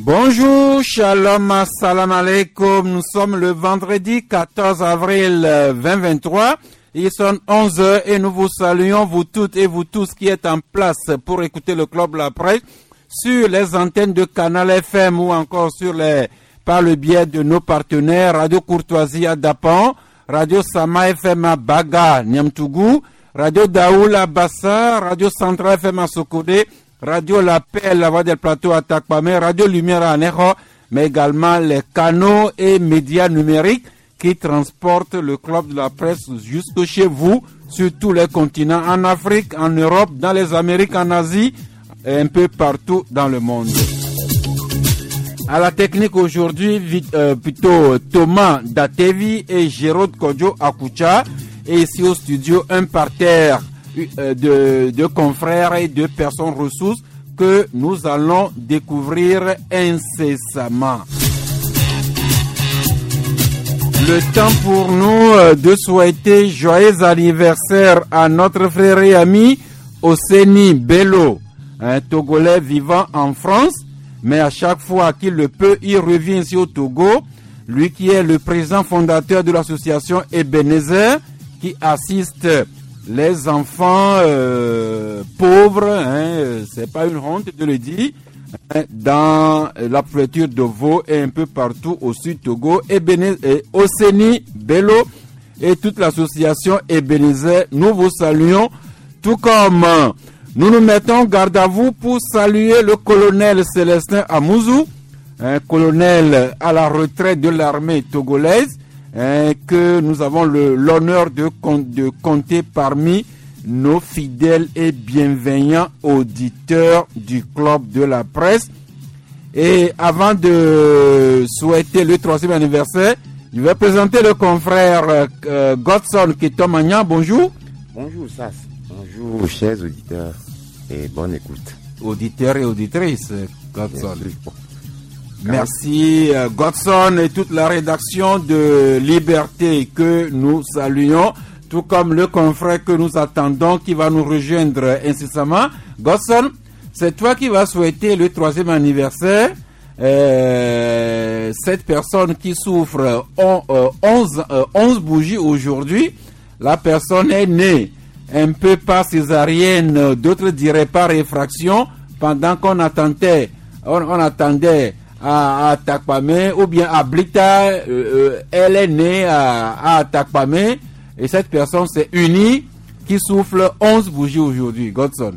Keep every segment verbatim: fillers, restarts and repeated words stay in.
Bonjour, shalom, salam alaikum. Nous sommes le vendredi quatorze avril vingt vingt-trois. Il sonne onze heures et nous vous saluons, vous toutes et vous tous qui êtes en place pour écouter le Club La Presse sur les antennes de Canal F M ou encore sur les, par le biais de nos partenaires Radio Courtoisie à Dapan, Radio Sama F M à Baga, Niamtougou, Radio Daoul à Bassa, Radio Centra F M à Sokodé, Radio La Paix, la voix del plateau à Takpame, Radio Lumière à Neho, mais également les canaux et médias numériques qui transportent le Club de la Presse jusque chez vous, sur tous les continents, en Afrique, en Europe, dans les Amériques, en Asie, et un peu partout dans le monde. À la technique aujourd'hui, euh, plutôt Thomas Datevi et Jérôme Kodjo Akucha, et ici au studio, un parterre De, de confrères et de personnes ressources que nous allons découvrir incessamment. Le temps pour nous de souhaiter joyeux anniversaire à notre frère et ami Oseni Bello, un Togolais vivant en France, mais à chaque fois qu'il le peut, il revient ici au Togo, lui qui est le président fondateur de l'association Ebenezer, qui assiste les enfants euh, pauvres, hein, c'est pas une honte de le dire, hein, dans la préfecture de Vaud et un peu partout au sud Togo, Ebenezer, et Oseni Bello et toute l'association Ebenezer, nous vous saluons, tout comme euh, nous nous mettons garde à vous pour saluer le colonel Célestin Amouzou, un colonel à la retraite de l'armée togolaise, Hein, que nous avons le, l'honneur de, de compter parmi nos fidèles et bienveillants auditeurs du Club de la Presse. Et avant de souhaiter le troisième anniversaire, je vais présenter le confrère euh, Godson Ketomagnan. Bonjour. Bonjour Sass. Bonjour chers auditeurs et bonne écoute. Auditeurs et auditrices, Godson. Merci euh, Godson et toute la rédaction de Liberté que nous saluons, tout comme le confrère que nous attendons qui va nous rejoindre incessamment. Godson, c'est toi qui vas souhaiter le troisième anniversaire. Euh, cette personne qui souffre on, euh, onze, euh, onze bougies aujourd'hui, la personne est née un peu par césarienne, d'autres diraient par réfraction, pendant qu'on attendait, on, on attendait à, à Takpame ou bien à Blita, euh, euh, elle est née à, à Takpame et cette personne s'est unie qui souffle onze bougies aujourd'hui. Godson.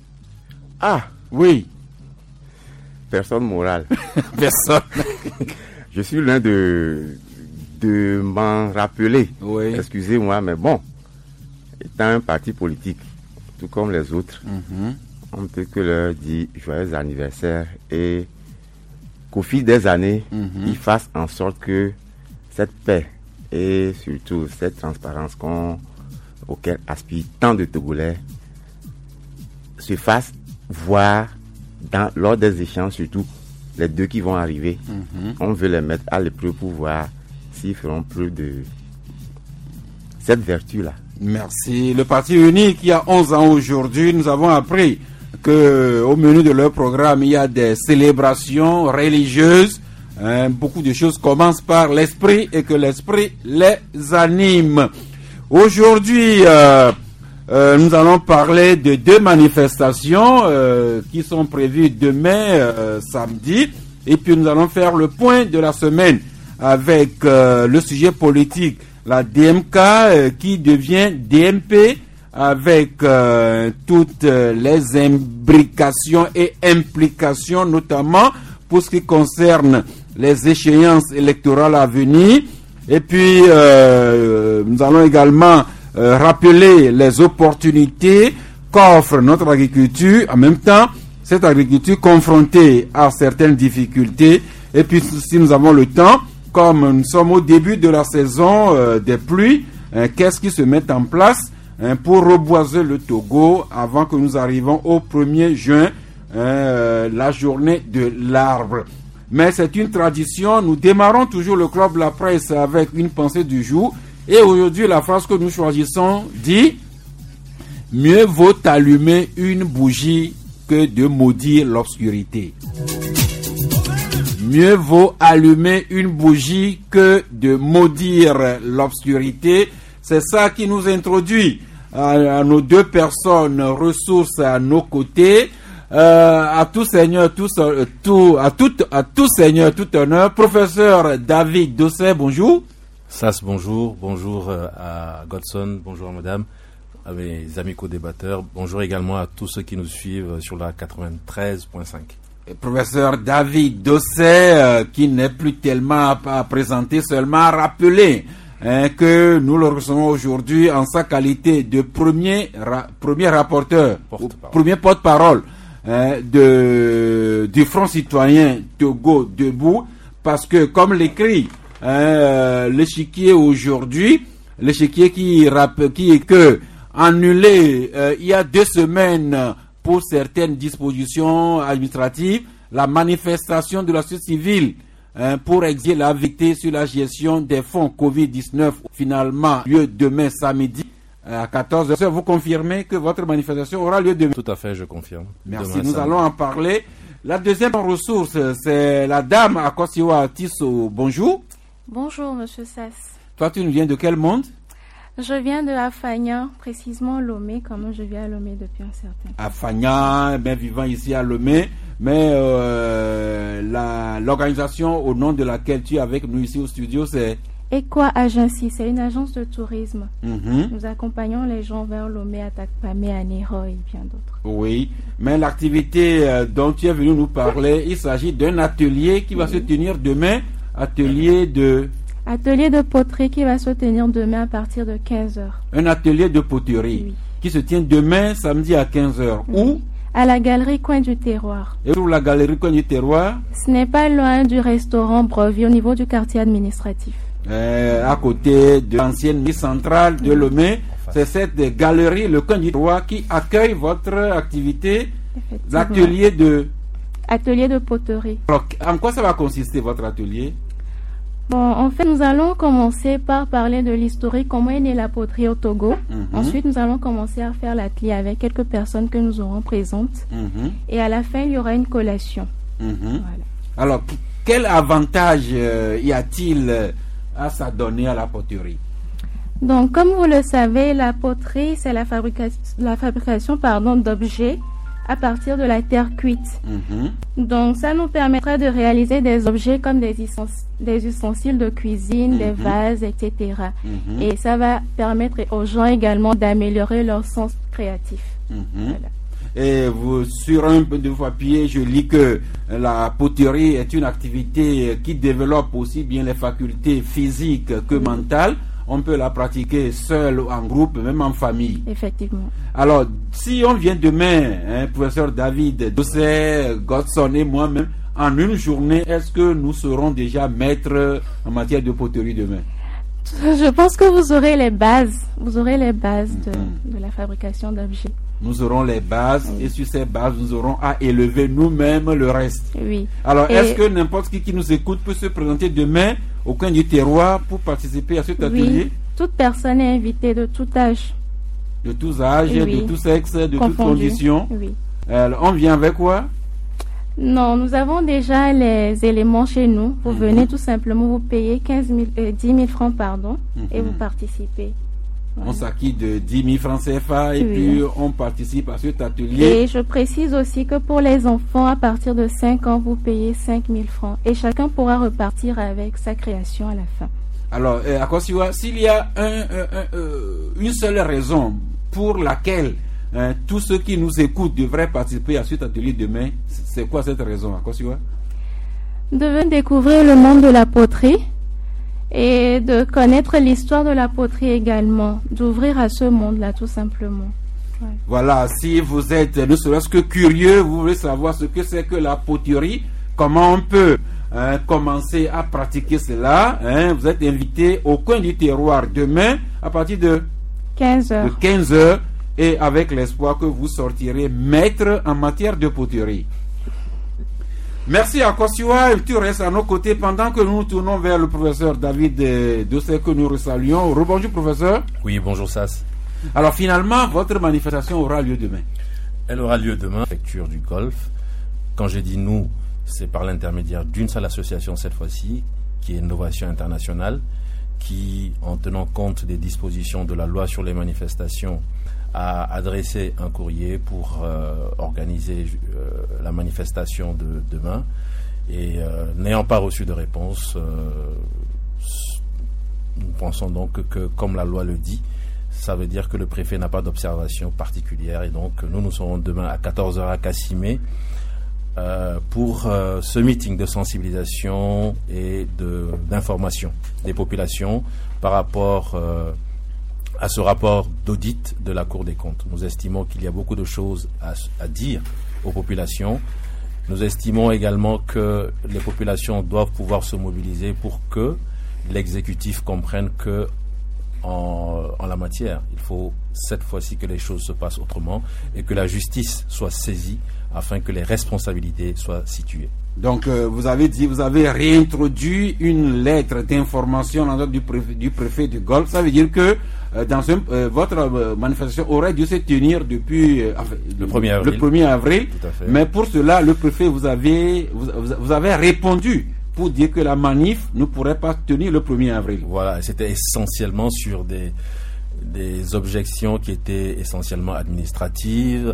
Ah oui. Personne morale. Personne. Je suis l'un de de m'en rappeler. Oui. Excusez-moi, mais bon, étant un parti politique, tout comme les autres, Mm-hmm. on ne peut que leur dire joyeux anniversaire et qu'au fil des années, Mm-hmm. ils fassent en sorte que cette paix et surtout cette transparence qu'on, auquel aspirent tant de Togolais se fasse voir dans, lors des échanges, surtout les deux qui vont arriver. Mm-hmm. On veut les mettre à l'épreuve pour voir s'ils feront plus de cette vertu-là. Merci. Le Parti uni qui a onze ans aujourd'hui, nous avons appris que au menu de leur programme, il y a des célébrations religieuses. Hein, beaucoup de choses commencent par l'esprit et que l'esprit les anime. Aujourd'hui, euh, euh, nous allons parler de deux manifestations euh, qui sont prévues demain, euh, samedi. Et puis nous allons faire le point de la semaine avec euh, le sujet politique, la D M K euh, qui devient D M P, avec euh, toutes euh, les imbrications et implications, notamment pour ce qui concerne les échéances électorales à venir. Et puis, euh, nous allons également euh, rappeler les opportunités qu'offre notre agriculture. En même temps, cette agriculture confrontée à certaines difficultés. Et puis, si nous avons le temps, comme nous sommes au début de la saison euh, des pluies, hein, qu'est-ce qui se met en place hein, pour reboiser le Togo avant que nous arrivions au premier juin, hein, la journée de l'arbre. Mais c'est une tradition, nous démarrons toujours le Club de la Presse avec une pensée du jour. Et aujourd'hui, la phrase que nous choisissons dit « Mieux vaut allumer une bougie que de maudire l'obscurité ». Mieux vaut allumer une bougie que de maudire l'obscurité. C'est ça qui nous introduit à, à nos deux personnes ressources à nos côtés. Euh, à tout seigneur, tout, tout, à tout, à tout seigneur, tout honneur. Professeur David Dosset, bonjour. Sas, bonjour. Bonjour à Godson, bonjour madame, à mes amis co-débatteurs. Bonjour également à tous ceux qui nous suivent sur la quatre-vingt-treize point cinq. Professeur David Dosset, euh, qui n'est plus tellement à, à présenter, seulement à rappeler hein, que nous le recevons aujourd'hui en sa qualité de premier, ra, premier rapporteur, Porte-parole. premier porte-parole hein, de, du Front citoyen Togo debout, parce que comme l'écrit hein, l'échiquier aujourd'hui, l'échiquier qui, qui est que annulé euh, il y a deux semaines pour certaines dispositions administratives, la manifestation de la société civile hein, pour exiger la vérité sur la gestion des fonds covid dix-neuf, finalement lieu demain samedi à quatorze heures. Vous confirmez que votre manifestation aura lieu demain? Tout à fait, je confirme. Merci, demain nous samedi. allons en parler. La deuxième ressource, c'est la dame Akosiwa Tisso. Bonjour. Bonjour, monsieur Sass. Toi, tu nous viens de quel monde? Je viens de Afagna, précisément Lomé, comme je viens à Lomé depuis un certain temps. Afagna, bien vivant ici à Lomé, mais euh, la, l'organisation au nom de laquelle tu es avec nous ici au studio, c'est Equa Agency, c'est une agence de tourisme. mm-hmm. Nous accompagnons les gens vers Lomé, à Takpamé, à Nero et bien d'autres. Oui, mais l'activité euh, dont tu es venu nous parler, il s'agit d'un atelier qui va oui. se tenir demain, atelier de... Atelier de poterie qui va se tenir demain à partir de quinze heures. Un atelier de poterie Oui. qui se tient demain samedi à quinze heures. Oui. Où? À la galerie Coin du Terroir. Et pour la galerie Coin du Terroir, Ce n'est pas loin du restaurant Brevi au niveau du quartier administratif. euh, à côté de l'ancienne mairie centrale de Lomé. C'est cette galerie, le Coin du Terroir, qui accueille votre activité, Effectivement. l'atelier de... Atelier de poterie. Alors, en quoi ça va consister votre atelier? Bon, en fait, nous allons commencer par parler de l'historique, comment est née la poterie au Togo. Mm-hmm. Ensuite, nous allons commencer à faire l'atelier avec quelques personnes que nous aurons présentes. Mm-hmm. Et à la fin, il y aura une collation. Mm-hmm. Voilà. Alors, quel avantage euh, y a-t-il euh, à s'adonner à la poterie? Donc, comme vous le savez, la poterie, c'est la, fabrica- la fabrication pardon, d'objets à partir de la terre cuite. Mm-hmm. Donc, ça nous permettra de réaliser des objets comme des, ustens- des ustensiles de cuisine, Mm-hmm. des vases, et cetera. Mm-hmm. Et ça va permettre aux gens également d'améliorer leur sens créatif. Mm-hmm. Voilà. Et vous, sur un peu de vos papiers, je lis que la poterie est une activité qui développe aussi bien les facultés physiques que mentales. On peut la pratiquer seul, en groupe, même en famille. Effectivement. Alors, si on vient demain, hein, professeur David Dosset, Godson et moi-même, en une journée, est-ce que nous serons déjà maîtres en matière de poterie demain? Je pense que vous aurez les bases. Vous aurez les bases de, Mhm. de la fabrication d'objets. Nous aurons les bases Oui. et sur ces bases, nous aurons à élever nous-mêmes le reste. Oui. Alors, Et- est-ce que n'importe qui qui nous écoute peut se présenter demain au Coin du Terroir pour participer à cet atelier? Oui. Toute personne est invitée de tout âge. De tous âges, Oui. de tous sexes, de toutes Confondu. conditions. Oui. Alors, on vient avec quoi? Non, nous avons déjà les éléments chez nous. Vous Mhm. venez tout simplement, vous payez quinze mille, euh, dix mille francs, pardon, et Mhm. vous participez. On Voilà. s'acquitte de dix mille francs C F A et Oui. puis on participe à cet atelier. Et je précise aussi que pour les enfants, à partir de cinq ans, vous payez cinq mille francs. Et chacun pourra repartir avec sa création à la fin. Alors, euh, Akosiwa, s'il y a un, un- un- euh, une seule raison pour laquelle hein, tous ceux qui nous écoutent devraient participer à cet atelier demain, c'est quoi cette raison, Akosiwa? De venir découvrir le monde de la poterie et de connaître l'histoire de la poterie également. D'ouvrir à ce monde-là, tout simplement. Ouais. Voilà, si vous êtes ne serait-ce que curieux, vous voulez savoir ce que c'est que la poterie, comment on peut hein, commencer à pratiquer cela, hein, vous êtes invité au Coin du Terroir demain à partir de, quinze de heures. quinze heures et avec l'espoir que vous sortirez maître en matière de poterie. Merci à Kosiwa, tu restes à nos côtés pendant que nous nous tournons vers le professeur David euh, Dosset que nous saluons. Rebonjour professeur. Oui, bonjour Sas. Alors finalement, votre manifestation aura lieu demain. Elle aura lieu demain, préfecture du Golfe. Quand j'ai dit nous, c'est par l'intermédiaire d'une seule association cette fois-ci, qui est Novation Internationale, qui, en tenant compte des dispositions de la loi sur les manifestations, a adressé un courrier pour euh, organiser euh, la manifestation de demain. Et euh, n'ayant pas reçu de réponse, euh, nous pensons donc que, que, comme la loi le dit, ça veut dire que le préfet n'a pas d'observation particulière. Et donc, nous, nous serons demain à quatorze heures à Cassimé euh, pour euh, ce meeting de sensibilisation et de, d'information des populations par rapport euh, à ce rapport d'audit de la Cour des comptes. Nous estimons qu'il y a beaucoup de choses à, à dire aux populations. Nous estimons également que les populations doivent pouvoir se mobiliser pour que l'exécutif comprenne que en, en la matière, il faut cette fois-ci que les choses se passent autrement et que la justice soit saisie afin que les responsabilités soient situées. Donc, euh, vous avez dit, vous avez réintroduit une lettre d'information dans l'ordre du préfet, du préfet du Golfe. Ça veut dire que euh, dans ce, euh, votre euh, manifestation aurait dû se tenir depuis euh, le premier avril. Le premier avril. Tout à fait. Mais pour cela, le préfet, vous avez, vous, vous avez répondu pour dire que la manif ne pourrait pas tenir le premier avril. Voilà, c'était essentiellement sur des, des objections qui étaient essentiellement administratives.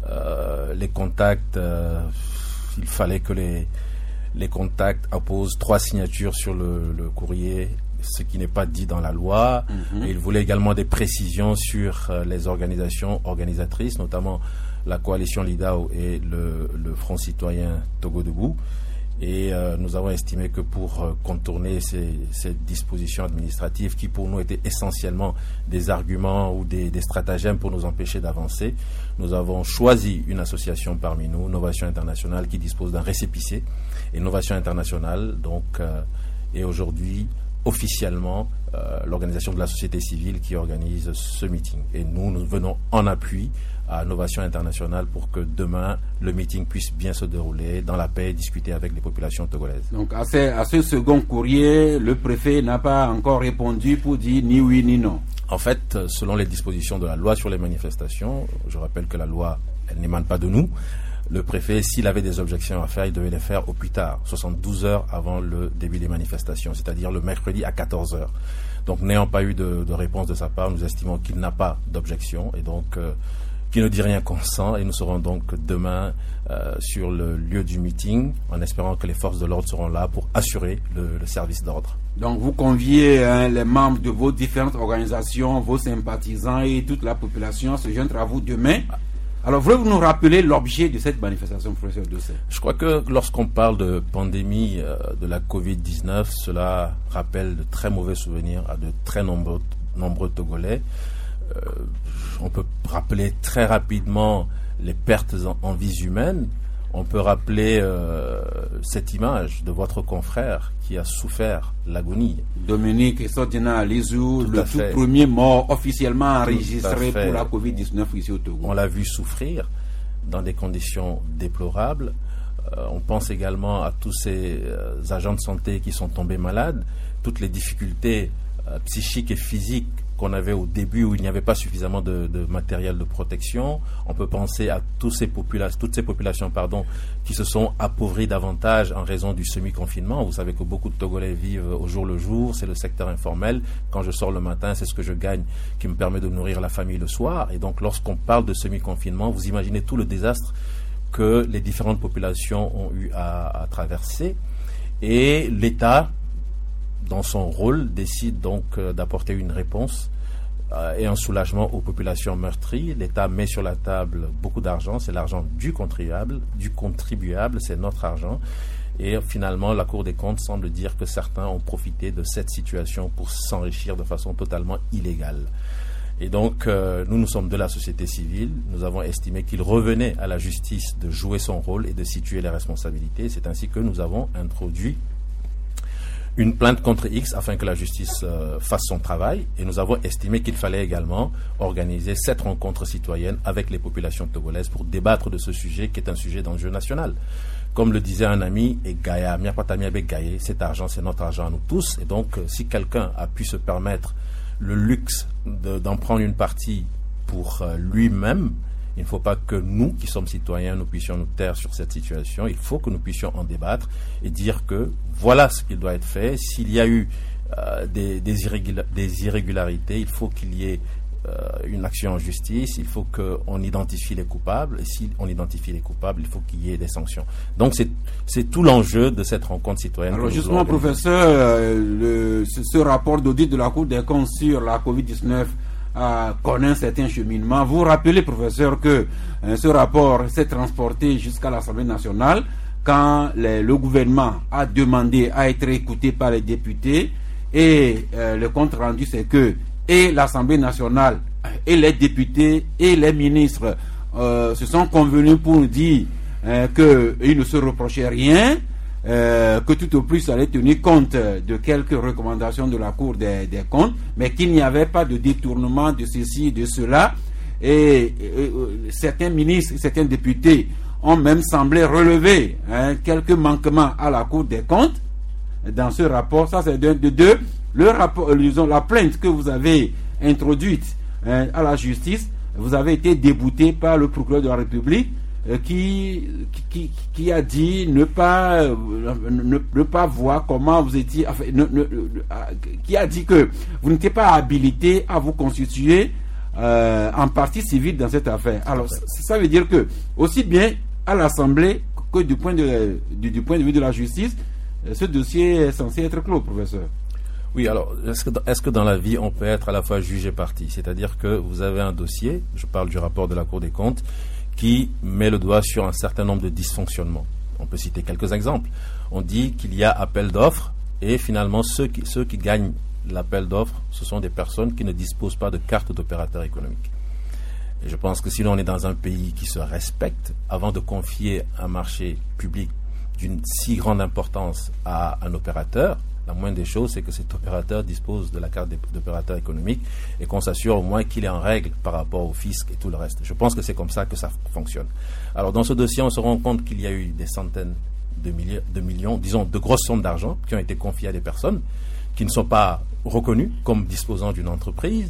Euh, les contacts, euh, il fallait que les, les contacts apposent trois signatures sur le, le courrier, ce qui n'est pas dit dans la loi. Mm-hmm. Et il voulait également des précisions sur euh, les organisations organisatrices, notamment la coalition Lidao et le, le Front citoyen Togo Debout. Et euh, nous avons estimé que pour euh, contourner ces, ces dispositions administratives qui pour nous étaient essentiellement des arguments ou des, des stratagèmes pour nous empêcher d'avancer, nous avons choisi une association parmi nous, Novation Internationale, qui dispose d'un récépissé. Et Novation Internationale donc, euh, est aujourd'hui officiellement euh, l'organisation de la société civile qui organise ce meeting. Et nous, nous venons en appui à Novation Internationale pour que demain, le meeting puisse bien se dérouler dans la paix et discuter avec les populations togolaises. Donc, à ce, à ce second courrier, le préfet n'a pas encore répondu pour dire ni oui ni non. En fait, selon les dispositions de la loi sur les manifestations, je rappelle que la loi, elle n'émane pas de nous. Le préfet, s'il avait des objections à faire, il devait les faire au plus tard, soixante-douze heures avant le début des manifestations, c'est-à-dire le mercredi à quatorze heures. Donc, n'ayant pas eu de, de réponse de sa part, nous estimons qu'il n'a pas d'objection et donc euh, qui ne dit rien consent, et nous serons donc demain euh, sur le lieu du meeting en espérant que les forces de l'ordre seront là pour assurer le, le service d'ordre. Donc vous conviez hein, les membres de vos différentes organisations, vos sympathisants et toute la population à se joindre à vous demain. Alors voulez-vous nous rappeler l'objet de cette manifestation, professeur Dossé? Je crois que lorsqu'on parle de pandémie euh, de la covid dix-neuf, cela rappelle de très mauvais souvenirs à de très nombreux, nombreux Togolais. Euh, on peut rappeler très rapidement les pertes en, en vies humaines. On peut rappeler euh, cette image de votre confrère qui a souffert l'agonie. Dominique Sodina Alizou, le tout premier mort officiellement enregistré pour la covid dix-neuf ici au Togo. On l'a vu souffrir dans des conditions déplorables. Euh, on pense également à tous ces euh, agents de santé qui sont tombés malades, toutes les difficultés euh, psychiques et physiques qu'on avait au début où il n'y avait pas suffisamment de, de matériel de protection. On peut penser à tous ces popula- toutes ces populations pardon, qui se sont appauvries davantage en raison du semi-confinement. Vous savez que beaucoup de Togolais vivent au jour le jour, c'est le secteur informel. Quand je sors le matin, c'est ce que je gagne qui me permet de nourrir la famille le soir. Et donc lorsqu'on parle de semi-confinement, vous imaginez tout le désastre que les différentes populations ont eu à, à traverser. Et l'État, dans son rôle, décide donc euh, d'apporter une réponse euh, et un soulagement aux populations meurtries. L'État met sur la table beaucoup d'argent, c'est l'argent du contribuable, du contribuable, c'est notre argent. Et finalement, la Cour des comptes semble dire que certains ont profité de cette situation pour s'enrichir de façon totalement illégale. Et donc, euh, nous, nous sommes de la société civile. Nous avons estimé qu'il revenait à la justice de jouer son rôle et de situer les responsabilités. C'est ainsi que nous avons introduit une plainte contre X afin que la justice euh, fasse son travail, et nous avons estimé qu'il fallait également organiser cette rencontre citoyenne avec les populations togolaises pour débattre de ce sujet qui est un sujet d'enjeu national. Comme le disait un ami, et Gaïa, Gaïa, cet argent c'est notre argent à nous tous, et donc euh, si quelqu'un a pu se permettre le luxe de, d'en prendre une partie pour euh, lui-même Il ne faut pas que nous, qui sommes citoyens, nous puissions nous taire sur cette situation. Il faut que nous puissions en débattre et dire que voilà ce qui doit être fait. S'il y a eu euh, des, des, irrégula- des irrégularités, il faut qu'il y ait euh, une action en justice. Il faut qu'on identifie les coupables. Et si on identifie les coupables, il faut qu'il y ait des sanctions. Donc c'est, c'est tout l'enjeu de cette rencontre citoyenne. Alors justement, professeur, euh, le, ce, ce rapport d'audit de la Cour des comptes sur la covid dix-neuf Euh, connaît un certain cheminement. Vous rappelez, professeur, que euh, ce rapport s'est transporté jusqu'à l'Assemblée nationale quand les, le gouvernement a demandé à être écouté par les députés, et euh, le compte rendu, c'est que et l'Assemblée nationale et les députés et les ministres euh, se sont convenus pour dire euh, qu'ils ne se reprochaient rien, Euh, que tout au plus allait tenir compte de quelques recommandations de la Cour des, des comptes, mais qu'il n'y avait pas de détournement de ceci et de cela. Et, et, et certains ministres, certains députés ont même semblé relever hein, quelques manquements à la Cour des comptes dans ce rapport. Ça, c'est de, de deux. Le rapport, euh, disons, la plainte que vous avez introduite hein, à la justice, vous avez été débouté par le procureur de la République, Qui, qui, qui a dit ne pas, ne, ne pas voir comment vous étiez, enfin, ne, ne, qui a dit que vous n'étiez pas habilité à vous constituer euh, en partie civile dans cette affaire. Alors, ça, ça veut dire que, aussi bien à l'Assemblée que du point de, du, du point de vue de la justice, ce dossier est censé être clos, professeur. Oui, alors, est-ce que, est-ce que dans la vie, on peut être à la fois juge et partie? C'est-à-dire que vous avez un dossier, je parle du rapport de la Cour des comptes, qui met le doigt sur un certain nombre de dysfonctionnements. On peut citer quelques exemples. On dit qu'il y a appel d'offres et finalement ceux qui, ceux qui gagnent l'appel d'offres, ce sont des personnes qui ne disposent pas de carte d'opérateur économique. Et je pense que si l'on est dans un pays qui se respecte, avant de confier un marché public d'une si grande importance à un opérateur, la moindre des choses, c'est que cet opérateur dispose de la carte d'opérateur économique et qu'on s'assure au moins qu'il est en règle par rapport au fisc et tout le reste. Je pense que c'est comme ça que ça fonctionne. Alors, dans ce dossier, on se rend compte qu'il y a eu des centaines de, milli- de millions, disons, de grosses sommes d'argent qui ont été confiées à des personnes qui ne sont pas reconnues comme disposant d'une entreprise.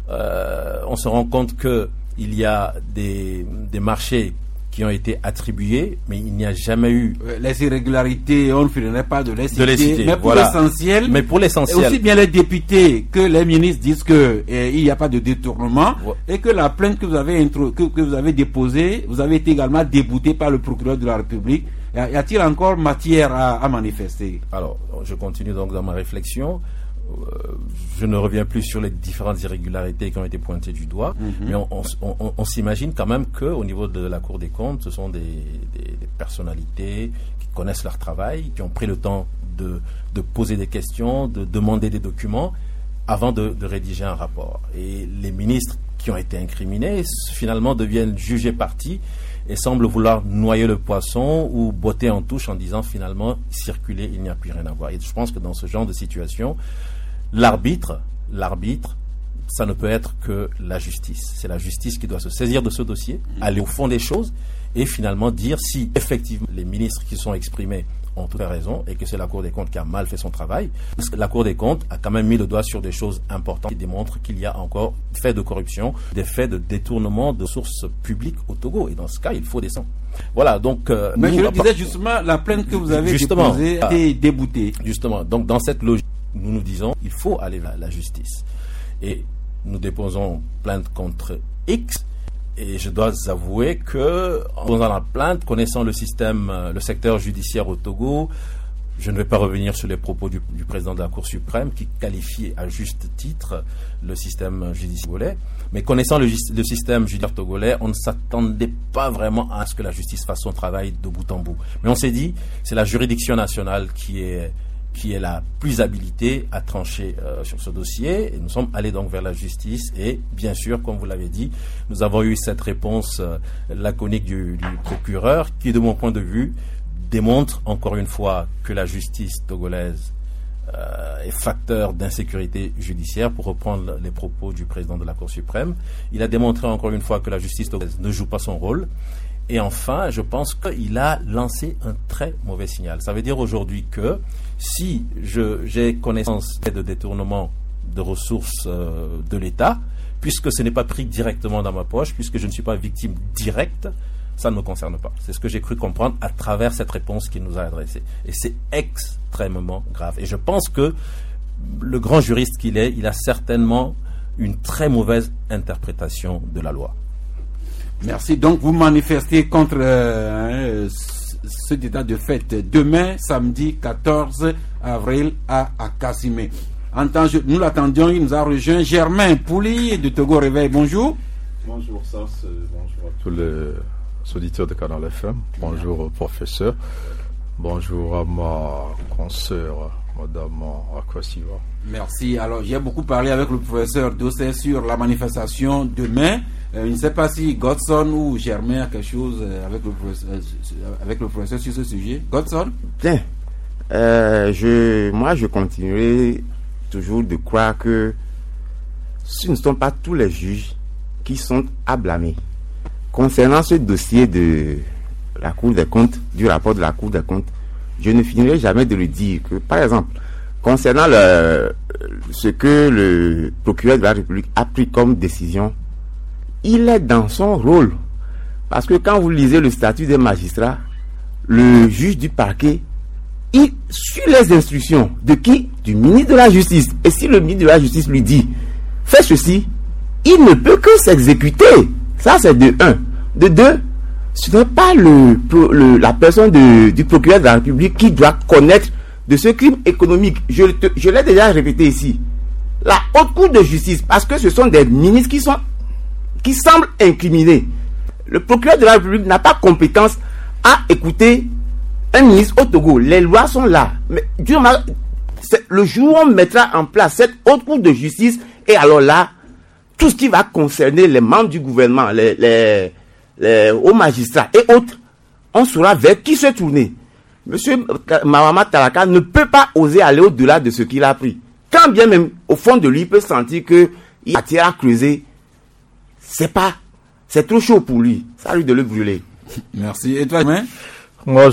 Euh, on se rend compte qu'il y a des, des marchés qui ont été attribués, mais il n'y a jamais eu... Les irrégularités, on ne finirait pas de les citer, de les citer mais, pour voilà. l'essentiel, mais pour l'essentiel, aussi bien les députés que les ministres disent qu'il eh, n'y a pas de détournement, ouais. Et que la plainte que vous avez intro, que, que vous avez déposée, vous avez été également débouté par le procureur de la République. Y a-t-il encore matière à, à manifester? Alors, je continue donc dans ma réflexion. Euh, je ne reviens plus sur les différentes irrégularités qui ont été pointées du doigt, mm-hmm. mais on, on, on, on s'imagine quand même qu'au niveau de la Cour des comptes, ce sont des, des, des personnalités qui connaissent leur travail, qui ont pris le temps de, de poser des questions, de demander des documents avant de, de rédiger un rapport. Et les ministres qui ont été incriminés finalement deviennent jugés partis et semblent vouloir noyer le poisson ou botter en touche en disant finalement circuler, il n'y a plus rien à voir. Et je pense que dans ce genre de situation, l'arbitre, l'arbitre, ça ne peut être que la justice. C'est la justice qui doit se saisir de ce dossier, aller au fond des choses et finalement dire si effectivement les ministres qui sont exprimés ont tout raison et que c'est la Cour des comptes qui a mal fait son travail. Parce que la Cour des comptes a quand même mis le doigt sur des choses importantes qui démontrent qu'il y a encore des faits de corruption, des faits de détournement de sources publiques au Togo. Et dans ce cas, il faut descendre. Voilà, donc... Euh, Mais nous, je le disais justement, la plainte que vous avez justement, déposée a été déboutée. Justement, donc dans cette logique, nous nous disons il faut aller vers la justice. Et nous déposons plainte contre X. Et je dois avouer que, en posant la plainte, connaissant le système, le secteur judiciaire au Togo, je ne vais pas revenir sur les propos du, du président de la Cour suprême qui qualifie à juste titre le système judiciaire togolais. Mais connaissant le, le système judiciaire togolais, on ne s'attendait pas vraiment à ce que la justice fasse son travail de bout en bout. Mais on s'est dit, c'est la juridiction nationale qui est qui est la plus habilitée à trancher euh, sur ce dossier. Et nous sommes allés donc vers la justice et, bien sûr, comme vous l'avez dit, nous avons eu cette réponse euh, laconique du, du procureur qui, de mon point de vue, démontre encore une fois que la justice togolaise euh, est facteur d'insécurité judiciaire, pour reprendre les propos du président de la Cour suprême. Il a démontré encore une fois que la justice togolaise ne joue pas son rôle. Et enfin, je pense qu'il a lancé un très mauvais signal. Ça veut dire aujourd'hui que si je, j'ai connaissance de détournement de ressources euh, de l'État, puisque ce n'est pas pris directement dans ma poche, puisque je ne suis pas victime directe, ça ne me concerne pas. C'est ce que j'ai cru comprendre à travers cette réponse qu'il nous a adressée. Et c'est extrêmement grave. Et je pense que le grand juriste qu'il est, il a certainement une très mauvaise interprétation de la loi. Merci. Donc, vous manifestez contre euh, cet état de fait demain, samedi quatorze avril à Akasimé. En temps, je, nous l'attendions, il nous a rejoint Germain Pouli de Togo Réveil. Bonjour. Bonjour, ça, bonjour à tous les auditeurs de Canal F M. Bonjour au professeur. Bonjour à ma consoeur, Madame Akwasiwa. Merci. Alors, j'ai beaucoup parlé avec le professeur Dossé sur la manifestation demain. Euh, je ne sais pas si Godson ou Germain a quelque chose avec le professeur, avec le professeur sur ce sujet. Godson? Bien. Euh, je, moi, je continuerai toujours de croire que ce ne sont pas tous les juges qui sont à blâmer. Concernant ce dossier de la Cour des comptes, du rapport de la Cour des comptes, je ne finirai jamais de le dire que, par exemple, concernant le, ce que le procureur de la République a pris comme décision, il est dans son rôle. Parce que quand vous lisez le statut des magistrats, le juge du parquet, il suit les instructions de qui? Du ministre de la Justice. Et si le ministre de la Justice lui dit, fais ceci, il ne peut que s'exécuter. Ça, c'est de un. De deux, ce n'est pas le, le, la personne de, du procureur de la République qui doit connaître de ce crime économique. Je, te, je l'ai déjà répété ici. La haute cour de justice, parce que ce sont des ministres qui sont, qui semblent incriminés. Le procureur de la République n'a pas compétence à écouter un ministre au Togo. Les lois sont là. Mais Dieu m'a, le jour où on mettra en place cette haute cour de justice, et alors là, tout ce qui va concerner les membres du gouvernement, les, les, les hauts magistrats et autres, on saura vers qui se tourner. Monsieur Mahama Talaka ne peut pas oser aller au-delà de ce qu'il a pris. Quand bien même, au fond de lui, il peut sentir qu'il a tiré à creuser. C'est pas, c'est trop chaud pour lui. Ça lui de le brûler. Merci. Et toi, Germain? Moi,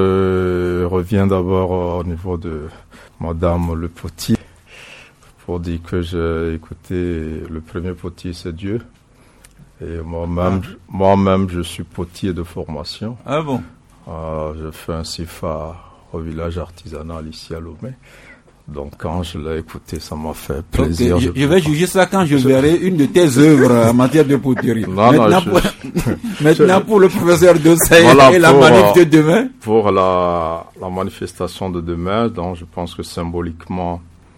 je reviens d'abord au niveau de Madame Le Potier pour dire que j'ai écouté le premier potier, c'est Dieu. Et moi-même, ah. moi-même, je suis potier de formation. Ah bon? Euh, je fais un C F A au village artisanal ici à Lomé. Donc quand je l'ai écouté, ça m'a fait plaisir. Okay. Je, je vais juger ça quand je verrai une de tes œuvres en matière de poterie. Non, maintenant, non, pour, je, maintenant je, pour le professeur Dossé voilà, et la pour, manif de demain. Pour la, la manifestation de demain, donc je pense que symboliquement,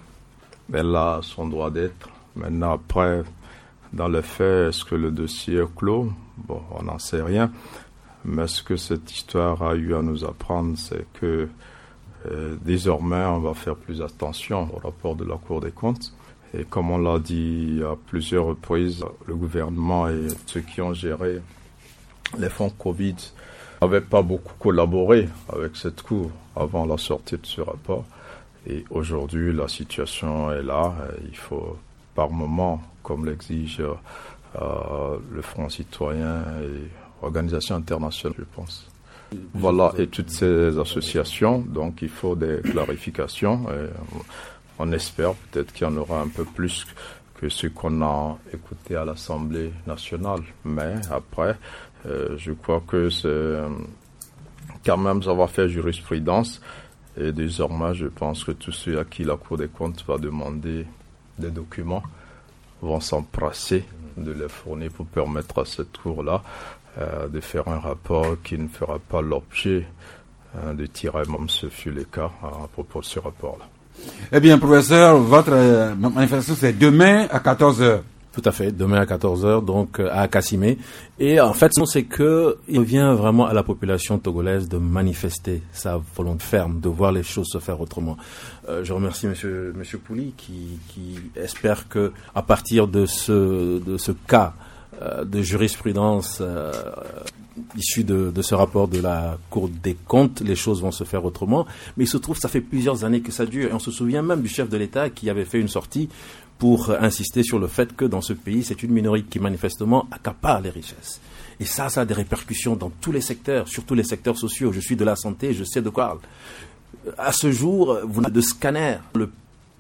elle a son droit d'être. Maintenant, après, dans les faits, est-ce que le dossier est clos? Bon, on n'en sait rien. Mais ce que cette histoire a eu à nous apprendre, c'est que euh, désormais, on va faire plus attention au rapport de la Cour des comptes. Et comme on l'a dit à plusieurs reprises, le gouvernement et ceux qui ont géré les fonds Covid n'avaient pas beaucoup collaboré avec cette Cour avant la sortie de ce rapport. Et aujourd'hui, la situation est là. Il faut, par moment, comme l'exige euh, le Front citoyen et l'Organisation internationale, je pense. Voilà, et toutes ces associations, donc il faut des clarifications. Et on espère peut-être qu'il y en aura un peu plus que ce qu'on a écouté à l'Assemblée nationale. Mais après, euh, je crois que c'est quand même, ça va faire jurisprudence. Et désormais, je pense que tous ceux à qui la Cour des comptes va demander des documents vont s'empresser de les fournir pour permettre à cette Cour-là euh, de faire un rapport qui ne fera pas l'objet euh, de tiraillements, même ce fut le cas à propos de ce rapport-là. Eh bien, professeur, votre euh, manifestation, c'est demain à quatorze heures. Tout à fait, demain à quatorze heures, donc à Akasimé. Et en fait, c'est que il revient vraiment à la population togolaise de manifester sa volonté ferme, de voir les choses se faire autrement. Euh, je remercie Monsieur Monsieur Pouli qui, qui espère que à partir de ce de ce cas euh, de jurisprudence euh, issu de, de ce rapport de la Cour des comptes, les choses vont se faire autrement. Mais il se trouve, ça fait plusieurs années que ça dure. Et on se souvient même du chef de l'État qui avait fait une sortie pour insister sur le fait que dans ce pays, c'est une minorité qui manifestement accapare les richesses. Et ça, ça a des répercussions dans tous les secteurs, surtout les secteurs sociaux. Je suis de la santé, je sais de quoi. À ce jour, vous n'avez de scanner. Le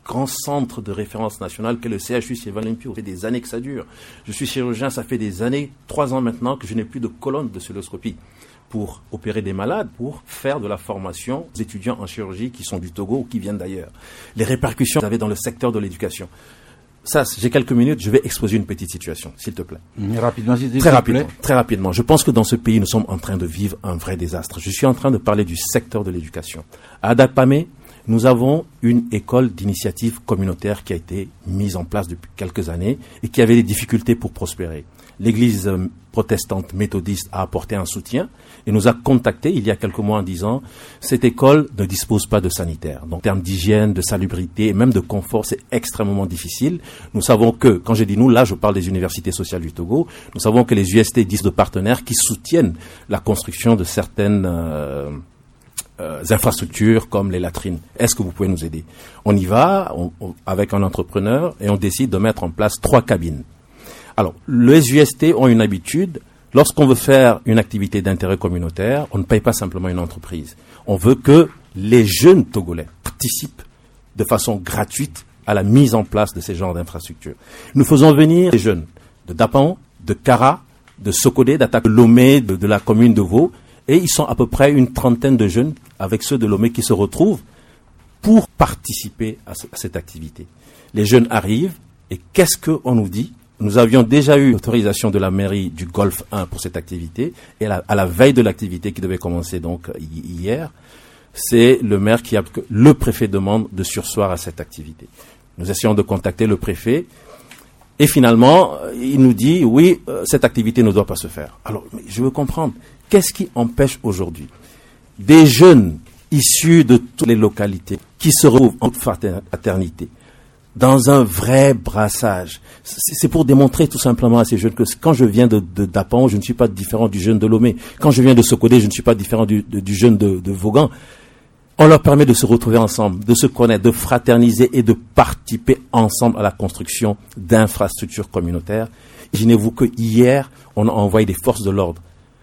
grand centre de référence nationale qu'est le C H U Sylvain-Lempio. Ça fait des années que ça dure. Je suis chirurgien, ça fait des années, trois ans maintenant, que je n'ai plus de colonne de cystoscopie pour opérer des malades, pour faire de la formation aux étudiants en chirurgie qui sont du Togo ou qui viennent d'ailleurs. Les répercussions que vous avez dans le secteur de l'éducation. Ça, j'ai quelques minutes, je vais exposer une petite situation, s'il te plaît. Mais rapidement, s'il te plaît. Très rapidement, très rapidement. Je pense que dans ce pays, nous sommes en train de vivre un vrai désastre. Je suis en train de parler du secteur de l'éducation. À Adapamé, nous avons une école d'initiative communautaire qui a été mise en place depuis quelques années et qui avait des difficultés pour prospérer. L'église protestante méthodiste a apporté un soutien et nous a contactés il y a quelques mois en disant cette école ne dispose pas de sanitaire. Donc en termes d'hygiène, de salubrité et même de confort, c'est extrêmement difficile. Nous savons que, quand je dis nous, là je parle des universités sociales du Togo, nous savons que les U S T disent de partenaires qui soutiennent la construction de certaines euh, euh, infrastructures comme les latrines. Est-ce que vous pouvez nous aider? On y va on, on, avec un entrepreneur et on décide de mettre en place trois cabines. Alors, les U S T ont une habitude, lorsqu'on veut faire une activité d'intérêt communautaire, on ne paye pas simplement une entreprise. On veut que les jeunes Togolais participent de façon gratuite à la mise en place de ces genres d'infrastructures. Nous faisons venir des jeunes de Dapan, de Kara, de Sokodé, d'Attaque de Lomé, de, de la commune de Vaud, et ils sont à peu près une trentaine de jeunes avec ceux de Lomé qui se retrouvent pour participer à, ce, à cette activité. Les jeunes arrivent, et qu'est-ce qu'on nous dit ? Nous avions déjà eu l'autorisation de la mairie du Golfe un pour cette activité, et à la, à la veille de l'activité qui devait commencer donc hier, c'est le maire qui a, le préfet demande de surseoir à cette activité. Nous essayons de contacter le préfet, et finalement, il nous dit, oui, euh, cette activité ne doit pas se faire. Alors, mais je veux comprendre, qu'est-ce qui empêche aujourd'hui des jeunes issus de toutes les localités qui se retrouvent en fraternité, dans un vrai brassage. C'est pour démontrer tout simplement à ces jeunes que quand je viens de, de Dapan, je ne suis pas différent du jeune de Lomé. Quand je viens de Sokodé, je ne suis pas différent du, de, du jeune de, de Vaughan. On leur permet de se retrouver ensemble, de se connaître, de fraterniser et de participer ensemble à la construction d'infrastructures communautaires. Imaginez-vous que hier, on a envoyé des forces de l'ordre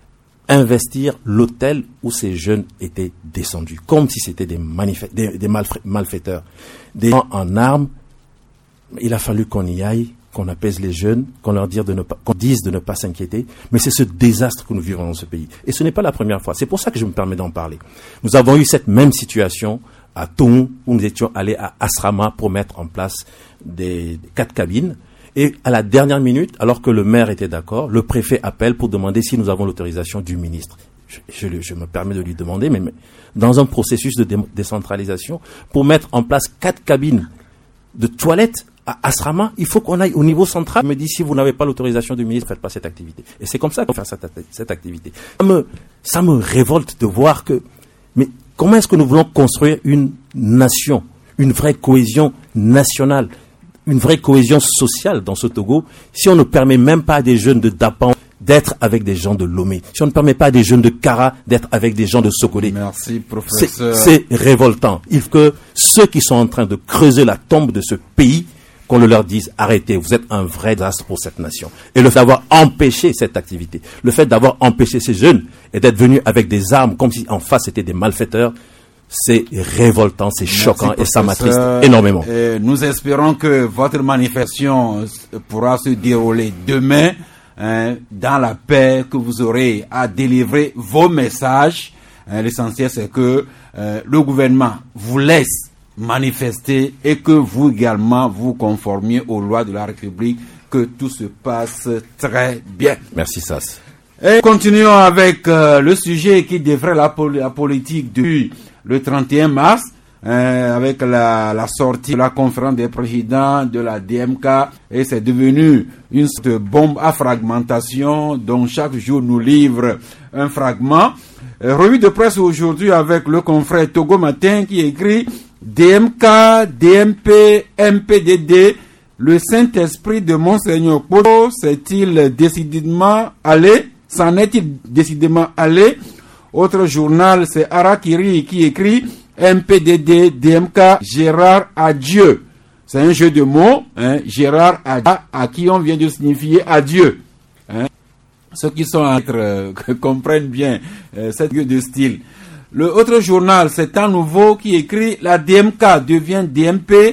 investir l'hôtel où ces jeunes étaient descendus, comme si c'était des, manif- des, des malfaiteurs, des gens en armes. Il a fallu qu'on y aille, qu'on apaise les jeunes, qu'on leur dise de ne pas, qu'on dise de ne pas s'inquiéter. Mais c'est ce désastre que nous vivons dans ce pays. Et ce n'est pas la première fois. C'est pour ça que je me permets d'en parler. Nous avons eu cette même situation à Toum, où nous étions allés à Asrama pour mettre en place des, des quatre cabines. Et à la dernière minute, alors que le maire était d'accord, le préfet appelle pour demander si nous avons l'autorisation du ministre. Je, je, je me permets de lui demander, mais, mais dans un processus de dé- décentralisation, pour mettre en place quatre cabines de toilettes à Asrama, il faut qu'on aille au niveau central. Il me dit, si vous n'avez pas l'autorisation du ministre, faites pas cette activité. Et c'est comme ça qu'on fait cette, cette activité. Ça me, ça me révolte de voir que, mais comment est-ce que nous voulons construire une nation, une vraie cohésion nationale, une vraie cohésion sociale dans ce Togo, si on ne permet même pas à des jeunes de Dapan d'être avec des gens de Lomé, si on ne permet pas à des jeunes de Kara d'être avec des gens de Sokodé. Merci, professeur. C'est, c'est révoltant. Il faut que ceux qui sont en train de creuser la tombe de ce pays, qu'on le leur dise, arrêtez, vous êtes un vrai désastre pour cette nation. Et le fait d'avoir empêché cette activité, le fait d'avoir empêché ces jeunes et d'être venus avec des armes comme si en face c'était des malfaiteurs, c'est révoltant, c'est Merci choquant et ça m'attriste énormément. Et nous espérons que votre manifestation pourra se dérouler demain hein, dans la paix, que vous aurez à délivrer vos messages. Hein, l'essentiel, c'est que euh, le gouvernement vous laisse manifester et que vous également vous conformiez aux lois de la République, que tout se passe très bien. Merci Sass. Et continuons avec euh, le sujet qui devrait la, pol- la politique depuis le trente et un mars, euh, avec la, la sortie de la conférence des présidents de la D M K, et c'est devenu une sorte de bombe à fragmentation dont chaque jour nous livre un fragment. Euh, revue de presse aujourd'hui avec le confrère Togo Matin qui écrit D M K, D M P, M P D D, le Saint-Esprit de Monseigneur Kporo s'est-il décidément allé? S'en est-il décidément allé? Autre journal, c'est Arakiri qui écrit M P D D, D M K, Gérard adieu. C'est un jeu de mots, hein, Gérard adieu, à qui on vient de signifier adieu. Hein. Ceux qui sont à être, euh, comprennent bien euh, cette de style. Le autre journal, c'est un nouveau qui écrit la D M K devient D M P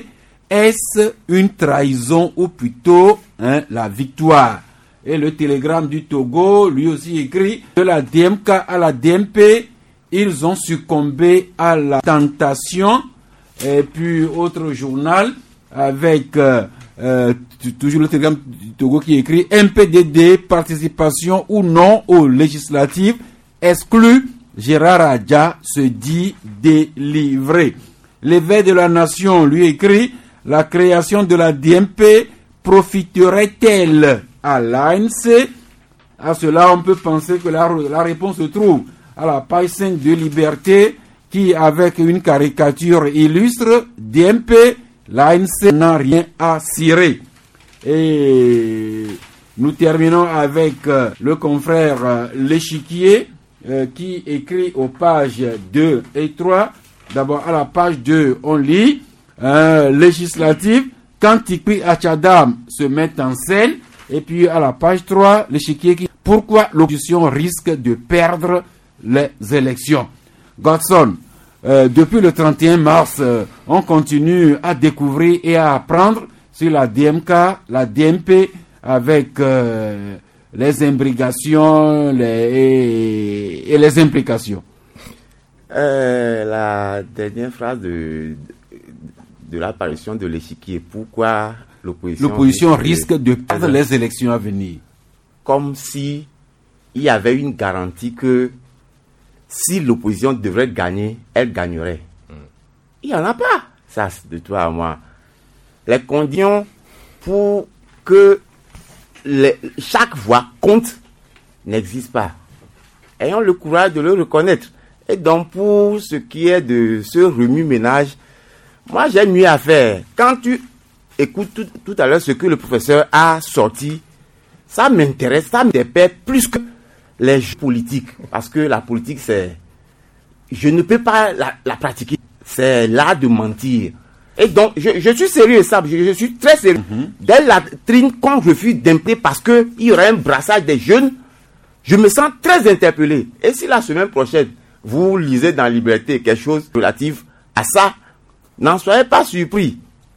est-ce une trahison ou plutôt hein, la victoire? Et le télégramme du Togo, lui aussi écrit, de la D M K à la D M P, ils ont succombé à la tentation. Et puis, autre journal, avec euh, euh, toujours le télégramme du Togo qui écrit, M P D D, participation ou non aux législatives, exclu, Gérard Adja se dit délivré. L'évêque de la nation lui écrit, la création de la D M P profiterait-elle à l'A N C? À cela, on peut penser que la, la réponse se trouve à la page cinq de Liberté, qui, avec une caricature illustre, D M P, l'A N C n'a rien à cirer. Et nous terminons avec euh, le confrère euh, L'Échiquier, euh, qui écrit aux pages deux et trois. D'abord, à la page deux, on lit euh, législative, quand Tikpi Achadam se met en scène. Et puis à la page trois, L'Échiquier qui pourquoi l'opposition risque de perdre les élections. Godson, euh, depuis le trente et un mars, euh, on continue à découvrir et à apprendre sur la D M K, la D M P, avec euh, les imbrications les, et, et les implications. Euh, la dernière phrase de, de, de l'apparition de L'Échiquier, pourquoi l'opposition, l'opposition risque de perdre les élections à venir. Comme si il y avait une garantie que si l'opposition devrait gagner, elle gagnerait. Mm. Il n'y en a pas. Ça, c'est de toi à moi. Les conditions pour que les, chaque voix compte n'existent pas. Ayons le courage de le reconnaître. Et donc, pour ce qui est de ce remue-ménage, moi, j'ai mieux à faire. Quand tu écoutes tout, tout à l'heure ce que le professeur a sorti, ça m'intéresse, ça m'interpelle plus que les jeux politiques. Parce que la politique, c'est... Je ne peux pas la, la pratiquer. C'est l'art de mentir. Et donc, je, je suis sérieux, ça. Je, je suis très sérieux. Mm-hmm. Dès la trine, quand je refuse d'impliquer parce qu'il y aurait un brassage des jeunes, je me sens très interpellé. Et si la semaine prochaine, vous lisez dans Liberté quelque chose relatif à ça, n'en soyez pas surpris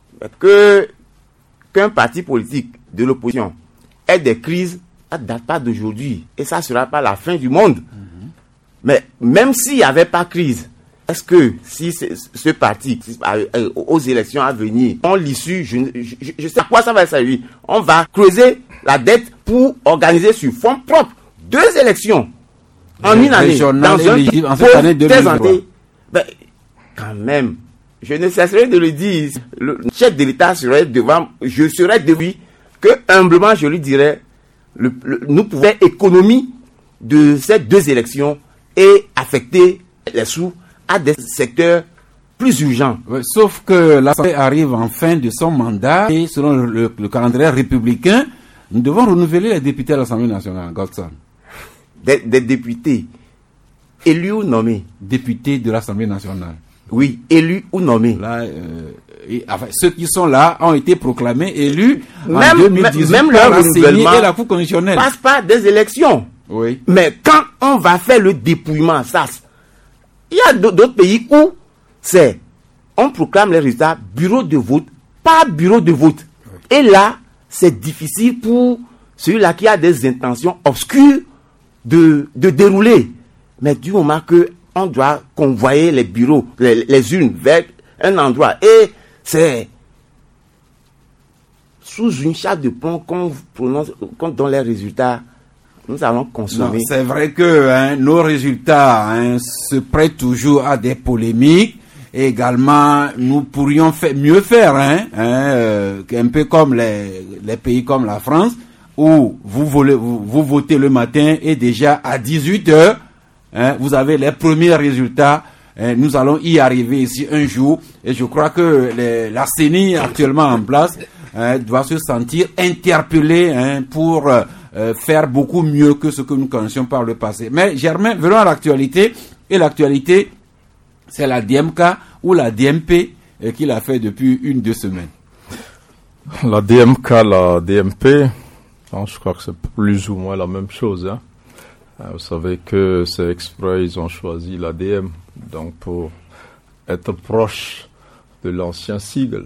que qu'un parti politique de l'opposition ait des crises, ça ne date pas d'aujourd'hui. Et ça ne sera pas la fin du monde. Mm-hmm. Mais même s'il n'y avait pas crise, est-ce que si ce, ce parti, aux élections à venir, on l'issue, je, je, je sais à quoi ça va servir. On va creuser la dette pour organiser sur fonds propres deux élections en une année, dans un en cette année deux mille vingt-trois. Ben, quand même, je ne cesserai de le dire, le chef de l'État serait devant, je serais devant lui, que humblement je lui dirais, le, le, nous pouvons faire économie de ces deux élections et affecter les sous à des secteurs plus urgents. Oui, sauf que l'Assemblée arrive en fin de son mandat et selon le, le, le calendrier républicain, nous devons renouveler les députés à l'Assemblée nationale. Godson. Des, des députés élus ou nommés. Députés de l'Assemblée nationale. Oui, élus ou nommés. Là, euh, et, enfin, ceux qui sont là ont été proclamés élus même, en deux mille dix-huit même par leur la C E N I renouvellement et la Cour constitutionnelle. Passe par des élections. Oui. Mais quand on va faire le dépouillement, ça, il y a d'autres pays où c'est, on proclame les résultats bureau de vote, pas bureau de vote. Oui. Et là, c'est difficile pour celui-là qui a des intentions obscures de, de dérouler. Mais du moment que on doit convoyer les bureaux, les, les urnes vers un endroit, et c'est sous une chape de plomb qu'on prononce, qu'on donne les résultats. Nous allons consommer. Non, c'est vrai que hein, nos résultats hein, se prêtent toujours à des polémiques. Et également, nous pourrions faire, mieux faire, hein, hein, euh, un peu comme les, les pays comme la France, où vous, volez, vous, vous votez le matin et déjà à dix-huit heures, hein, vous avez les premiers résultats. Hein, nous allons y arriver ici un jour. Et je crois que les, la C E N I actuellement en place hein, doit se sentir interpellée hein, pour... Euh, Euh, faire beaucoup mieux que ce que nous connaissions par le passé. Mais Germain, venons à l'actualité. Et l'actualité, c'est la D M K ou la D M P euh, qu'il a fait depuis une, deux semaines. La D M K, la D M P, non, je crois que c'est plus ou moins la même chose. Hein. Vous savez que c'est exprès, ils ont choisi la D M, donc pour être proche de l'ancien sigle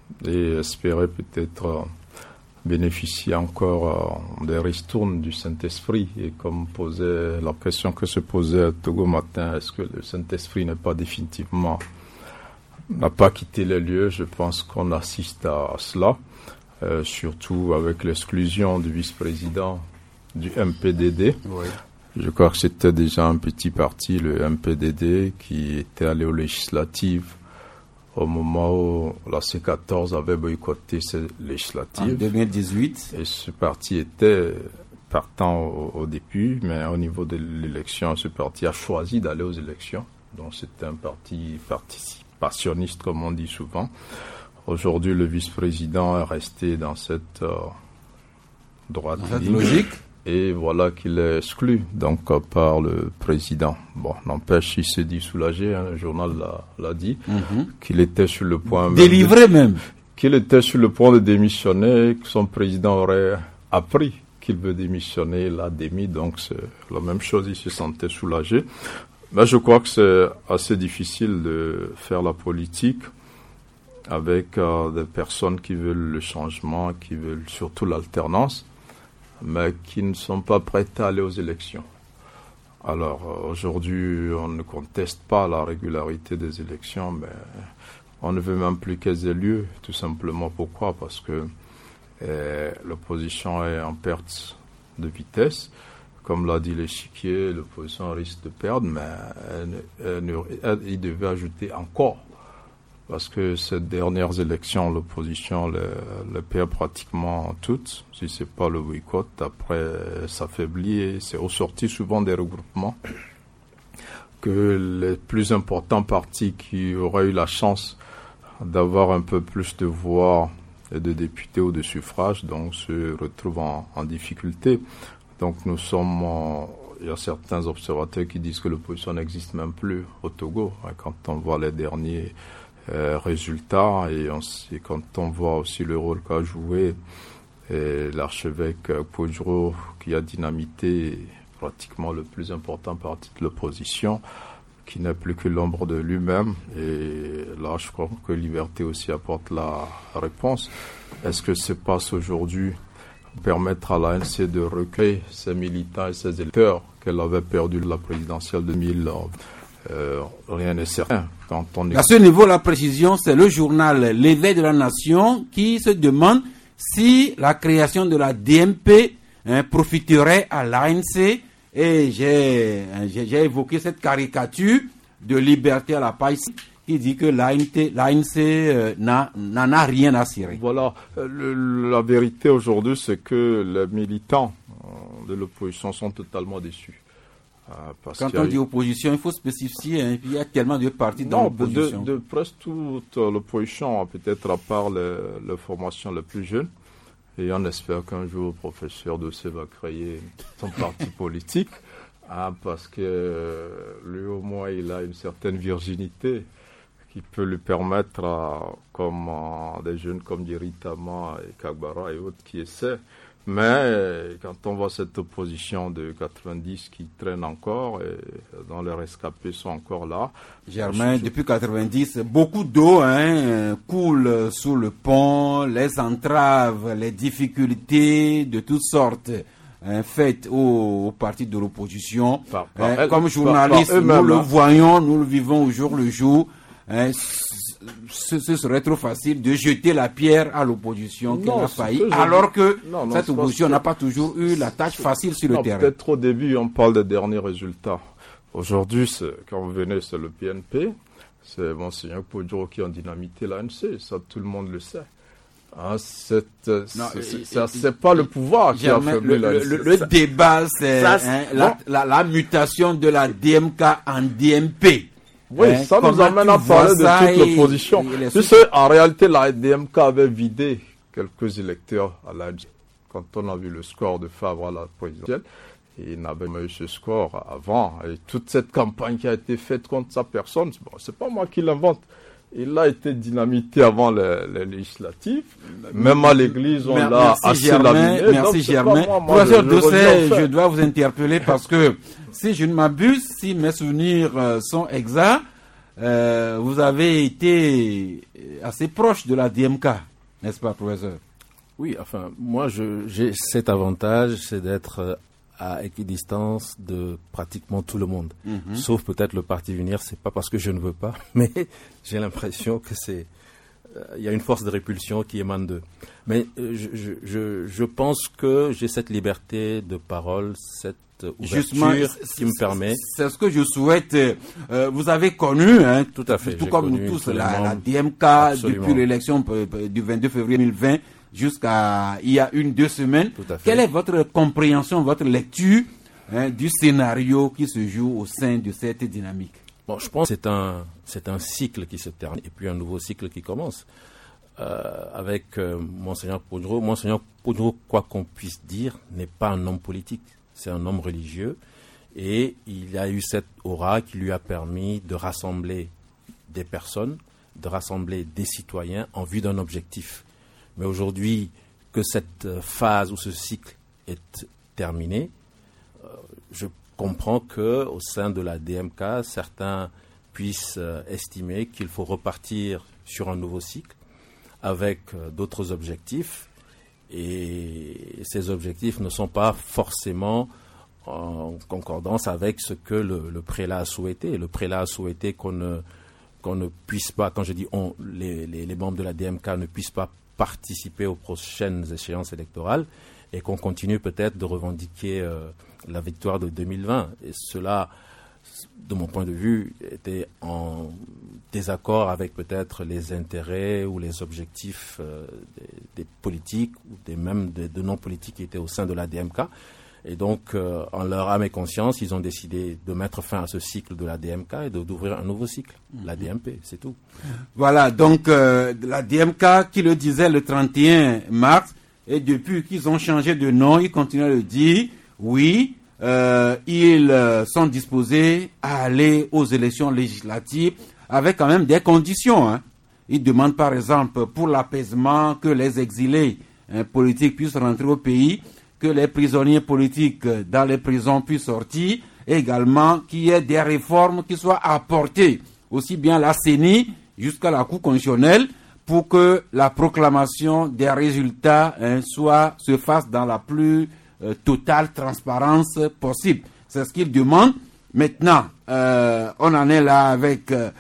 et espérer peut-être euh, bénéficier encore euh, des ristournes du Saint-Esprit. Et comme posait la question que se posait Togo Matin, est-ce que le Saint-Esprit n'est pas définitivement, n'a pas quitté les lieux? Je pense qu'on assiste à cela, euh, surtout avec l'exclusion du vice-président du M P D D. Oui. Je crois que c'était déjà un petit parti, le M P D D, qui était allé aux législatives au moment où la C quatorze avait boycotté ces législatives. En deux mille dix-huit. Et ce parti était partant au, au début, mais au niveau de l'élection, ce parti a choisi d'aller aux élections. Donc c'était un parti participationniste, comme on dit souvent. Aujourd'hui, le vice-président est resté dans cette euh, droite dans cette ligne. logique. Et voilà qu'il est exclu donc par le président. Bon, n'empêche, il s'est dit soulagé, hein, le journal l'a, l'a dit, mm-hmm. qu'il était sur le point... Délivré même, de, même. Qu'il était sur le point de démissionner, que son président aurait appris qu'il veut démissionner, il l'a démis, donc c'est la même chose, il se sentait soulagé. Mais je crois que c'est assez difficile de faire la politique avec euh, des personnes qui veulent le changement, qui veulent surtout l'alternance, mais qui ne sont pas prêtes à aller aux élections. Alors, euh, aujourd'hui, on ne conteste pas la régularité des élections, mais on ne veut même plus qu'elles aient lieu, tout simplement. Pourquoi? Parce que euh, l'opposition est en perte de vitesse. Comme l'a dit l'échiquier, l'opposition risque de perdre, mais elle, elle, elle, il devait ajouter encore. Parce que ces dernières élections, l'opposition les, les perd pratiquement toutes. Si ce n'est pas le boycott, après s'affaiblit et c'est au sorti souvent des regroupements que les plus importants partis qui auraient eu la chance d'avoir un peu plus de voix et de députés ou de suffrages, donc se retrouvent en, en difficulté. Donc nous sommes, en, il y a certains observateurs qui disent que l'opposition n'existe même plus au Togo. Quand on voit les derniers Euh, résultats et, on, et quand on voit aussi le rôle qu'a joué et l'archevêque Poudreau qui a dynamité pratiquement le plus important parti de l'opposition, qui n'est plus que l'ombre de lui-même, et là je crois que Liberté aussi apporte la réponse. Est-ce que c'est passe aujourd'hui permettre à l'A N C de recueillir ses militants et ses électeurs qu'elle avait perdu la présidentielle de deux mille onze? Euh, rien n'est certain. Quand on est... À ce niveau, la précision, c'est le journal L'éveil de la nation qui se demande si la création de la D M P hein, profiterait à l'A N C. Et j'ai, j'ai, j'ai évoqué cette caricature de Liberté à la Paix qui dit que l'A N C, l'A N C euh, n'a, n'en a rien à cirer. Voilà. Le, la vérité aujourd'hui, c'est que les militants de l'opposition sont totalement déçus. Parce Quand on dit opposition, il faut spécifier, hein, il y a tellement de partis dans non, l'opposition. De, de presque toute l'opposition, peut-être à part les, les formations les plus jeunes. Et on espère qu'un jour, le professeur Dossé va créer son parti politique, hein, parce que euh, lui, au moins, il a une certaine virginité qui peut lui permettre, à, comme euh, des jeunes comme Diritama et Kagbara et autres qui essaient. Mais quand on voit cette opposition de quatre-vingt-dix qui traîne encore, et dont les rescapés sont encore là. Germain, je... depuis quatre-vingt-dix, beaucoup d'eau hein, coule sous le pont, les entraves, les difficultés de toutes sortes hein, faites au, au parti de l'opposition. Par, par hein, elle, comme journalistes, par, par nous le voyons, nous le vivons au jour le jour. Hein, ce, ce serait trop facile de jeter la pierre à l'opposition qui a failli, alors que non, non, cette opposition que... n'a pas toujours eu la tâche facile sur non, le terrain. Peut-être au début, on parle des derniers résultats. Aujourd'hui, c'est, quand vous venez, c'est le P N P, c'est Monseigneur Poudreau qui a dynamité l'A N C, ça tout le monde le sait. Hein, c'est, non, c'est, c'est, c'est, c'est pas le pouvoir qui a fait le, le, le, le débat, c'est ça, hein, la, la, la mutation de la D M K en D M P. Oui, hein, ça nous amène à parler de toute l'opposition. Tu sais, en réalité, la D M K avait vidé quelques électeurs à l'A N C. Quand on a vu le score de Favre à la présidentielle, il n'avait pas eu ce score avant. Et toute cette campagne qui a été faite contre sa personne, bon, c'est pas moi qui l'invente. Il a été dynamité avant les, les législatives. Même à l'église, on merci l'a assez Germain, laminé. Merci Germain. Professeur Dossé, je dois vous interpeller parce que si je ne m'abuse, si mes souvenirs euh, sont exacts, euh, vous avez été assez proche de la D M K, n'est-ce pas, professeur? Oui, enfin, moi, je, j'ai cet avantage, c'est d'être à équidistance de pratiquement tout le monde. Mm-hmm. Sauf peut-être le Parti Unir, c'est pas parce que je ne veux pas, mais j'ai l'impression que c'est, il euh, y a une force de répulsion qui émane d'eux. Mais euh, je, je, je pense que j'ai cette liberté de parole, cette ouverture Justement, qui me permet. C'est ce que je souhaite. Euh, vous avez connu, hein, tout à fait, tout comme nous tous, la, la D M K absolument. Depuis l'élection du vingt-deux février deux mille vingt jusqu'à il y a une deux semaines. Quelle est votre compréhension, votre lecture hein, du scénario qui se joue au sein de cette dynamique? Bon, je pense que c'est un c'est un cycle qui se termine et puis un nouveau cycle qui commence. Euh, avec euh, Monseigneur Poudreau. Monseigneur Poudreau, quoi qu'on puisse dire, n'est pas un homme politique. C'est un homme religieux et il a eu cette aura qui lui a permis de rassembler des personnes, de rassembler des citoyens en vue d'un objectif. Mais aujourd'hui, que cette phase ou ce cycle est terminé, euh, je comprends qu'au sein de la D M K, certains puissent euh, estimer qu'il faut repartir sur un nouveau cycle avec euh, d'autres objectifs. Et ces objectifs ne sont pas forcément en concordance avec ce que le, le prélat a souhaité. Le prélat a souhaité qu'on ne, qu'on ne puisse pas, quand je dis on, les, les, les membres de la D M K ne puissent pas participer aux prochaines échéances électorales et qu'on continue peut-être de revendiquer euh, la victoire de deux mille vingt. Et cela, de mon point de vue, était en désaccord avec peut-être les intérêts ou les objectifs euh, des, des politiques ou des même de, de non-politiques qui étaient au sein de la D M K. Et donc, euh, en leur âme et conscience, ils ont décidé de mettre fin à ce cycle de la D M K et de, d'ouvrir un nouveau cycle, mmh. la D M P, c'est tout. Voilà, donc euh, la D M K qui le disait le trente et un mars, et depuis qu'ils ont changé de nom, ils continuent à le dire, oui, euh, ils euh, sont disposés à aller aux élections législatives avec quand même des conditions. Hein. Ils demandent par exemple pour l'apaisement que les exilés hein, politiques puissent rentrer au pays, que les prisonniers politiques dans les prisons puissent sortir, et également qu'il y ait des réformes qui soient apportées, aussi bien à la C E N I jusqu'à la Cour constitutionnelle, pour que la proclamation des résultats hein, soit, se fasse dans la plus euh, totale transparence possible. C'est ce qu'ils demandent. Maintenant, euh, on en est là avec euh,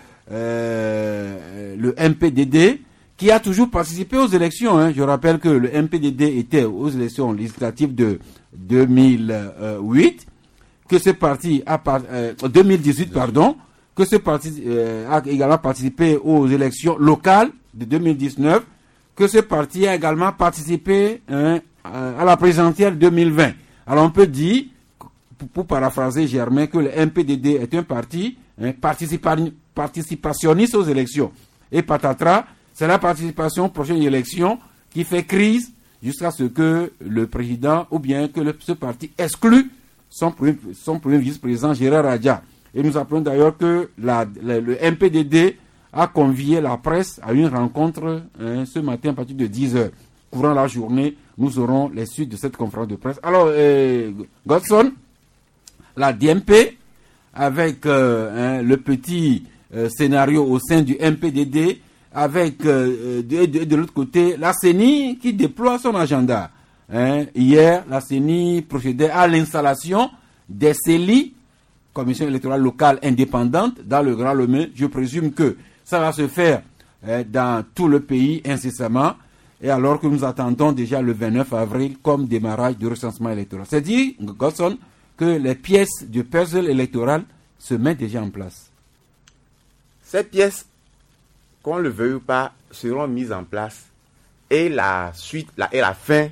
euh, le M P D D, qui a toujours participé aux élections. Hein. Je rappelle que le M P D D était aux élections législatives de deux mille huit, que ce parti a euh, deux mille dix-huit, pardon, que ce parti euh, a également participé aux élections locales de deux mille dix-neuf, que ce parti a également participé hein, à la présidentielle deux mille vingt. Alors on peut dire, pour, pour paraphraser Germain, que le M P D D est un parti hein, participa- participationniste aux élections. Et patatras, c'est la participation aux prochaines élections qui fait crise jusqu'à ce que le président ou bien que le, ce parti exclue son premier, son premier vice-président Gérard Radja. Et nous apprenons d'ailleurs que la, la, le M P D D a convié la presse à une rencontre hein, ce matin à partir de dix heures. Courant la journée, nous aurons les suites de cette conférence de presse. Alors, euh, Godson, la D M P, avec euh, hein, le petit euh, scénario au sein du M P D D, avec euh, de, de, de l'autre côté la C E N I qui déploie son agenda. Hein, hier, la C E N I procédait à l'installation des C E L I, Commission électorale locale indépendante, dans le Grand Lomé. Je présume que ça va se faire hein, dans tout le pays incessamment, et alors que nous attendons déjà le vingt-neuf avril comme démarrage du recensement électoral. C'est dit, Godson, que les pièces du puzzle électoral se mettent déjà en place. Ces pièces, qu'on le veuille ou pas, seront mises en place. Et la suite la, et la fin,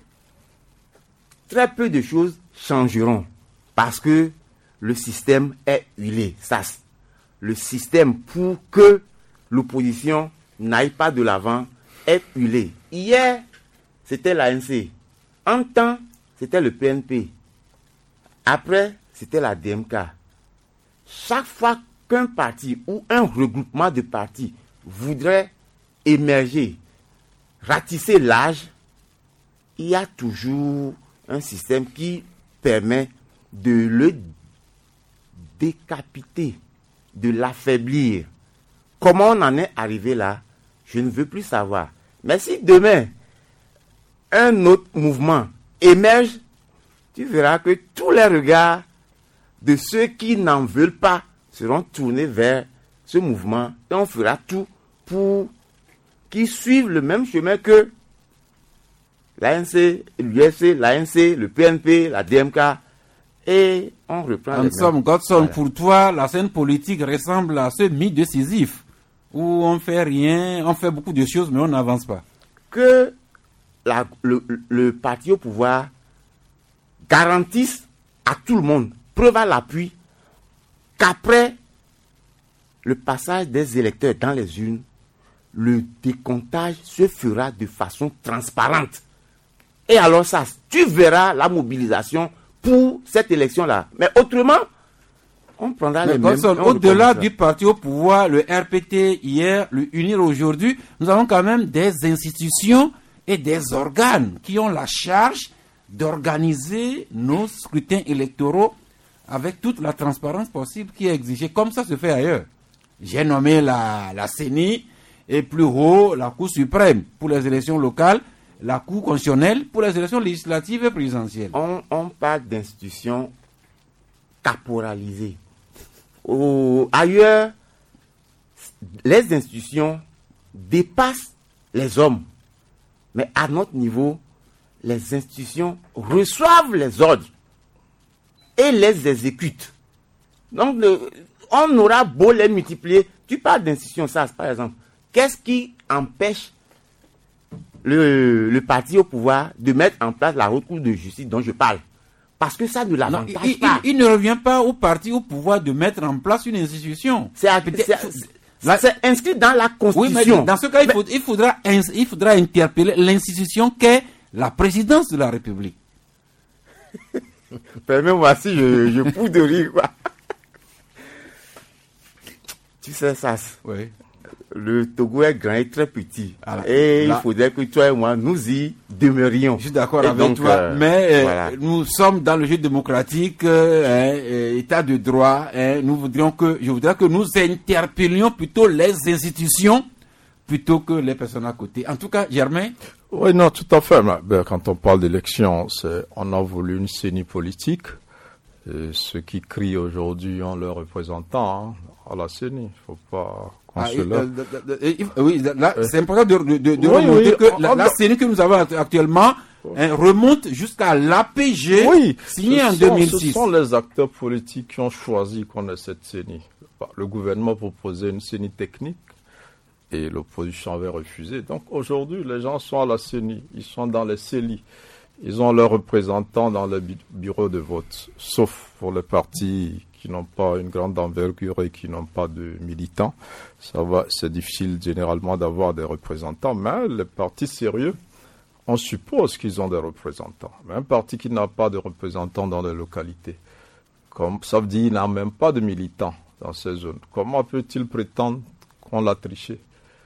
très peu de choses changeront. Parce que le système est huilé. Ça, le système pour que l'opposition n'aille pas de l'avant est huilé. Hier, c'était l'A N C. En temps, c'était le P N P. Après, c'était la D M K. Chaque fois qu'un parti ou un regroupement de partis voudrait émerger, ratisser l'âge, il y a toujours un système qui permet de le décapiter, de l'affaiblir. Comment on en est arrivé là? je ne veux plus savoir. Mais si demain, un autre mouvement émerge, tu verras que tous les regards de ceux qui n'en veulent pas seront tournés vers ce mouvement et on fera tout pour qu'ils suivent le même chemin que l'A N C, l'U F C, l'A N C, le P N P, la D M K, et on reprend. En somme, Godson, voilà. Pour toi, la scène politique ressemble à ce mythe de Sisyphe, où on fait rien, on fait beaucoup de choses, mais on n'avance pas. Que la, le, le parti au pouvoir garantisse à tout le monde, preuve à l'appui, qu'après le passage des électeurs dans les urnes, le décomptage se fera de façon transparente. Et alors ça, tu verras la mobilisation pour cette élection-là. Mais autrement, on prendra mais les mêmes... Au-delà du parti au pouvoir, le R P T hier, le UNIR aujourd'hui, nous avons quand même des institutions et des organes qui ont la charge d'organiser nos scrutins électoraux avec toute la transparence possible qui est exigée, comme ça se fait ailleurs. J'ai nommé la, la C E N I et plus haut la Cour suprême pour les élections locales, la Cour constitutionnelle pour les élections législatives et présidentielles. On, on parle d'institutions caporalisées. Au, ailleurs, les institutions dépassent les hommes. Mais à notre niveau, les institutions reçoivent les ordres et les exécutent. Donc, le, on aura beau les multiplier. Tu parles d'institutions, ça, par exemple. Qu'est-ce qui empêche le, le parti au pouvoir de mettre en place la haute cour de justice dont je parle? Parce que ça ne l'avantage non, il, pas. Il, il ne revient pas au parti au pouvoir de mettre en place une institution. C'est, c'est, c'est inscrit dans la Constitution. Oui, mais dans ce cas, il, faut, il, faudra, il faudra interpeller l'institution qu'est la présidence de la République. Permets-moi si je, je pousse de rire, quoi. Tu sais ça. Oui. Le Togo est grand et très petit. Alors, et là, il faudrait que toi et moi, nous y demeurions. Je suis d'accord et avec donc, toi, euh, mais euh, voilà. nous sommes dans le jeu démocratique, euh, hein, euh, état de droit. Hein, nous voudrions que, je voudrais que nous interpellions plutôt les institutions plutôt que les personnes à côté. En tout cas, Germain. Oui, non, tout à fait. Mais, quand on parle d'élection, c'est, on a voulu une C E N I politique. Et ceux qui crient aujourd'hui ont leurs représentants hein, à la C E N I. Il ne faut pas qu'on Ah, se euh, euh, oui, là, euh, c'est important de, de, de, de oui, remonter oui, que on, la, on, la C E N I que nous avons actuellement hein, remonte jusqu'à l'A P G oui, signé en sont, deux mille six. Ce sont les acteurs politiques qui ont choisi qu'on ait cette C E N I. Le gouvernement proposait une C E N I technique et l'opposition avait refusé. Donc aujourd'hui, les gens sont à la C E N I, ils sont dans les C E L I. Ils ont leurs représentants dans le bureau de vote, sauf pour les partis qui n'ont pas une grande envergure et qui n'ont pas de militants. Ça va, c'est difficile généralement d'avoir des représentants, mais les partis sérieux, on suppose qu'ils ont des représentants. Mais un parti qui n'a pas de représentants dans les localités, comme ça veut dire qu'il n'a même pas de militants dans ces zones. Comment peut-il prétendre qu'on l'a triché?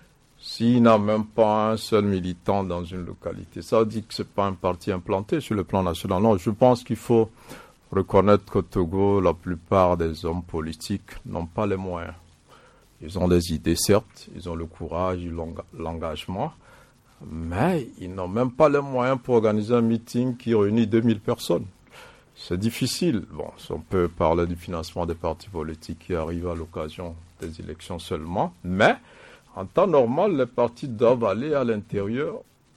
S'il n'a même pas un seul militant dans une localité, ça veut dire que ce n'est pas un parti implanté sur le plan national. Non, je pense qu'il faut reconnaître qu'au Togo, la plupart des hommes politiques n'ont pas les moyens. Ils ont des idées, certes, ils ont le courage, l'engagement, mais ils n'ont même pas les moyens pour organiser un meeting qui réunit deux mille personnes. C'est difficile. Bon, on peut parler du financement des partis politiques qui arrivent à l'occasion des élections seulement, mais en temps normal, les partis doivent aller à l'intérieur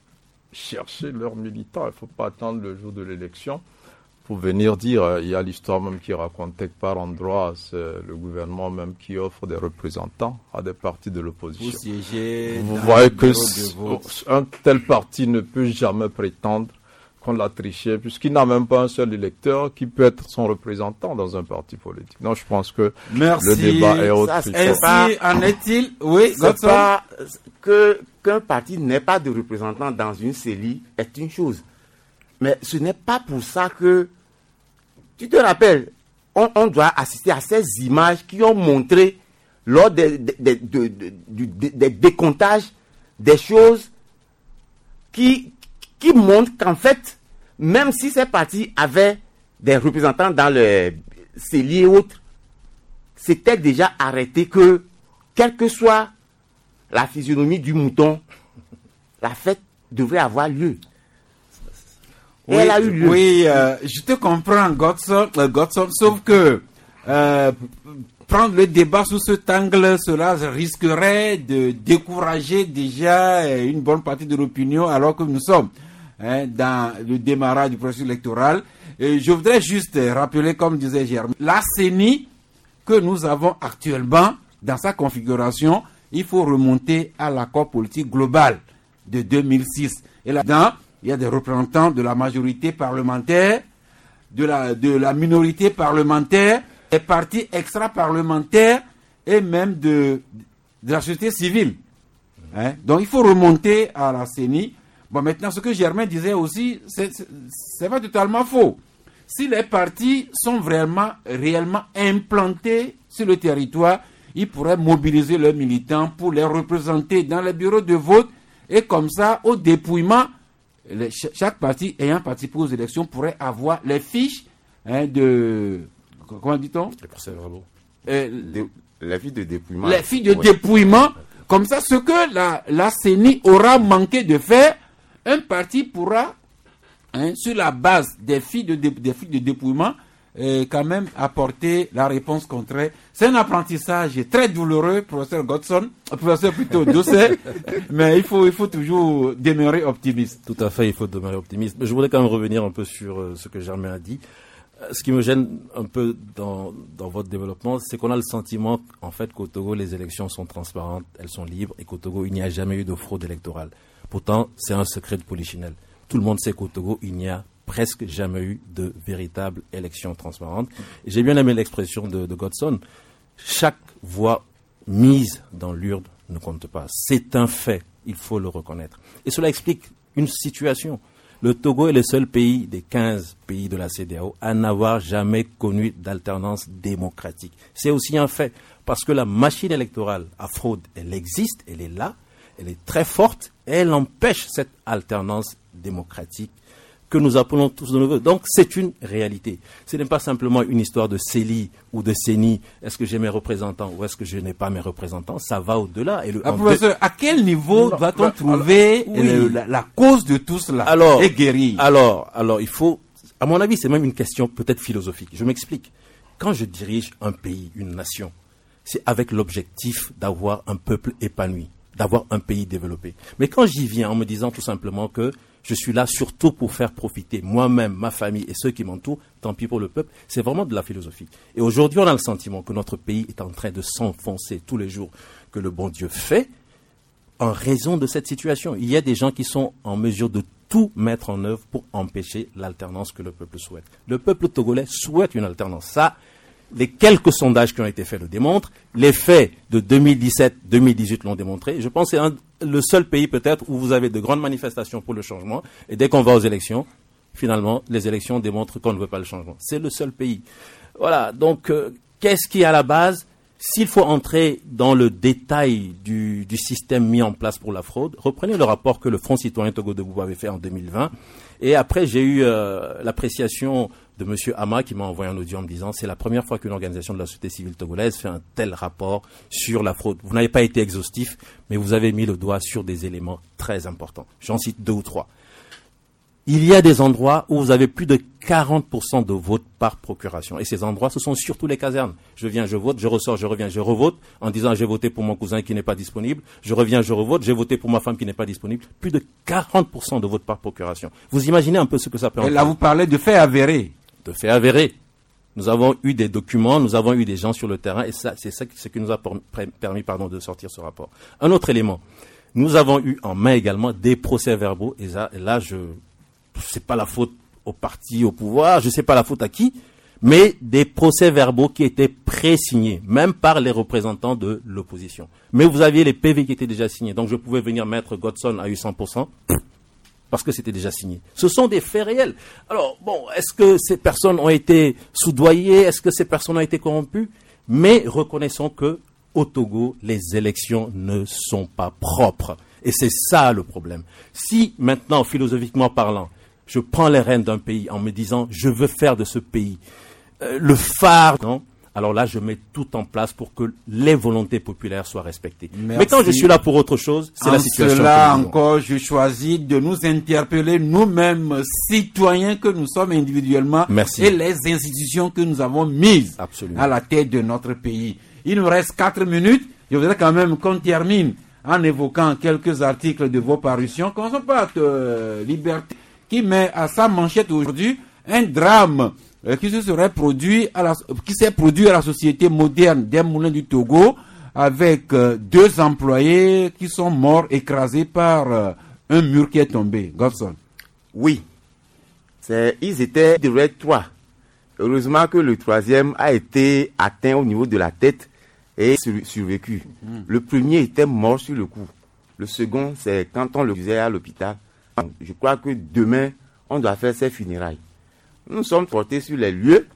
chercher leurs militants. Il ne faut pas attendre le jour de l'élection pour venir dire, euh, il y a l'histoire même qui racontait que par endroit, c'est le gouvernement même qui offre des représentants à des partis de l'opposition. Vous siégez Vous dans voyez le que bureau de vote. un tel parti ne peut jamais prétendre qu'on l'a triché, puisqu'il n'a même pas un seul électeur qui peut être son représentant dans un parti politique. Non, je pense que Merci. le débat est autre. Ainsi en est-il, oui, c'est pas que qu'un parti n'ait pas de représentant dans une C E L I est une chose. Mais ce n'est pas pour ça que, tu te rappelles, on, on doit assister à ces images qui ont montré lors des, des, des, des, des, des, des décomptages des choses qui, qui montrent qu'en fait, même si ces partis avaient des représentants dans le C E L I et autres, c'était déjà arrêté que, quel que soit la physionomie du mouton, la fête devrait avoir lieu. Et Oui, elle a eu lieu. oui euh, je te comprends, Godson, euh, Godson, sauf que euh, prendre le débat sous cet angle, cela risquerait de décourager déjà une bonne partie de l'opinion, alors que nous sommes hein, dans le démarrage du processus électoral. Et je voudrais juste rappeler, comme disait Germain, la C E N I que nous avons actuellement dans sa configuration, il faut remonter à l'accord politique global de deux mille six. Et là-dedans, il y a des représentants de la majorité parlementaire, de la, de la minorité parlementaire, des partis extra-parlementaires et même de, de la société civile. Hein? Donc il faut remonter à la C E N I. Bon, maintenant, ce que Germain disait aussi, c'est, c'est, c'est pas totalement faux. Si les partis sont vraiment, réellement implantés sur le territoire, ils pourraient mobiliser leurs militants pour les représenter dans les bureaux de vote et comme ça, au dépouillement, les, chaque parti ayant participé aux élections pourrait avoir les fiches hein, de... Comment dit-on? Les procès-verbaux. Euh, de, la fiche de dépouillement. Les fiches de ouais. dépouillement. Comme ça, ce que la, la C E N I aura manqué de faire, un parti pourra, hein, sur la base des fiches de, dé, des fiches de dépouillement, euh, quand même apporter la réponse contraire. C'est un apprentissage très douloureux, professeur Godson, professeur plutôt Doucet, mais il faut, il faut toujours demeurer optimiste. Tout à fait, il faut demeurer optimiste. Mais je voulais quand même revenir un peu sur euh, ce que Germain a dit. Euh, ce qui me gêne un peu dans, dans votre développement, c'est qu'on a le sentiment en fait qu'au Togo, les élections sont transparentes, elles sont libres, et qu'au Togo, il n'y a jamais eu de fraude électorale. Pourtant, c'est un secret de polichinelle. Tout le monde sait qu'au Togo, il n'y a presque jamais eu de véritable élection transparente. Et j'ai bien aimé l'expression de, de Godson. Chaque voix mise dans l'urne ne compte pas. C'est un fait, il faut le reconnaître. Et cela explique une situation. Le Togo est le seul pays des quinze pays de la C E D E A O à n'avoir jamais connu d'alternance démocratique. C'est aussi un fait, parce que la machine électorale à fraude, elle existe, elle est là, elle est très forte, et elle empêche cette alternance démocratique que nous appelons tous de nos voeux. Donc c'est une réalité. Ce n'est pas simplement une histoire de C E L I ou de C E N I. Est-ce que j'ai mes représentants ou est-ce que je n'ai pas mes représentants? Ça va au-delà. Et le, ah, professeur, deux... à quel niveau non, va-t-on bah, trouver alors, oui. le, la, la cause de tout cela alors, et guérir? Alors, alors, il faut, à mon avis, c'est même une question peut-être philosophique. Je m'explique. Quand je dirige un pays, une nation, c'est avec l'objectif d'avoir un peuple épanoui, d'avoir un pays développé. Mais quand j'y viens en me disant tout simplement que je suis là surtout pour faire profiter moi-même, ma famille et ceux qui m'entourent, tant pis pour le peuple, c'est vraiment de la philosophie. Et aujourd'hui, on a le sentiment que notre pays est en train de s'enfoncer tous les jours, que le bon Dieu fait, en raison de cette situation. Il y a des gens qui sont en mesure de tout mettre en œuvre pour empêcher l'alternance que le peuple souhaite. Le peuple togolais souhaite une alternance. Ça, les quelques sondages qui ont été faits le démontrent. Les faits de deux mille dix-sept deux mille dix-huit l'ont démontré. Je pense que c'est un, le seul pays peut-être où vous avez de grandes manifestations pour le changement. Et dès qu'on va aux élections, finalement, les élections démontrent qu'on ne veut pas le changement. C'est le seul pays. Voilà. Donc, euh, qu'est-ce qui est à la base? S'il faut entrer dans le détail du, du système mis en place pour la fraude, reprenez le rapport que le Front citoyen Togo Debout avait fait en deux mille vingt. Et après, j'ai eu euh, l'appréciation de M. Hama qui m'a envoyé un audio en me disant c'est la première fois qu'une organisation de la société civile togolaise fait un tel rapport sur la fraude. Vous n'avez pas été exhaustif, mais vous avez mis le doigt sur des éléments très importants. J'en cite deux ou trois. Il y a des endroits où vous avez plus de quarante pour cent de votes par procuration. Et ces endroits, ce sont surtout les casernes. Je viens, je vote, je ressors, je reviens, je revote, en disant j'ai voté pour mon cousin qui n'est pas disponible. Je reviens, je revote, j'ai voté pour ma femme qui n'est pas disponible. Plus de quarante pour cent de votes par procuration. Vous imaginez un peu ce que ça peut en Et là, vous parlez de faits avérés. De faits avérés. Nous avons eu des documents, nous avons eu des gens sur le terrain, et ça, c'est ça ce qui nous a permis pardon, de sortir ce rapport. Un autre élément. Nous avons eu en main également des procès-verbaux, et là, et là je... c'est pas la faute au parti au pouvoir, je sais pas la faute à qui, mais des procès-verbaux qui étaient pré-signés, même par les représentants de l'opposition. Mais vous aviez les P V qui étaient déjà signés, donc je pouvais venir mettre Godson a eu cent pour cent, parce que c'était déjà signé. Ce sont des faits réels. Alors, bon, est-ce que ces personnes ont été soudoyées, est-ce que ces personnes ont été corrompues? Mais reconnaissons que au Togo, les élections ne sont pas propres. Et c'est ça le problème. Si maintenant, philosophiquement parlant, je prends les rênes d'un pays en me disant je veux faire de ce pays euh, le phare, non, alors là, je mets tout en place pour que les volontés populaires soient respectées. Merci. Mais quand je suis là pour autre chose, c'est en la situation. Cela que nous encore, je choisis de nous interpeller nous-mêmes, citoyens que nous sommes individuellement, Merci. et les institutions que nous avons mises Absolument. à la tête de notre pays. Il nous reste quatre minutes. Je voudrais quand même qu'on termine en évoquant quelques articles de vos parutions. Commençons par euh, Liberté, qui met à sa manchette aujourd'hui un drame euh, qui se serait produit à la, qui s'est produit à la société moderne des Moulins du Togo, avec euh, deux employés qui sont morts écrasés par euh, un mur qui est tombé. Godson. Oui. C'est, ils étaient, ils devraient être trois. Heureusement que le troisième a été atteint au niveau de la tête et sur- survécu. Mmh. Le premier était mort sur le coup. Le second, c'est quand on le faisait à l'hôpital. Je crois que demain, on doit faire ses funérailles. Nous sommes portés sur les lieux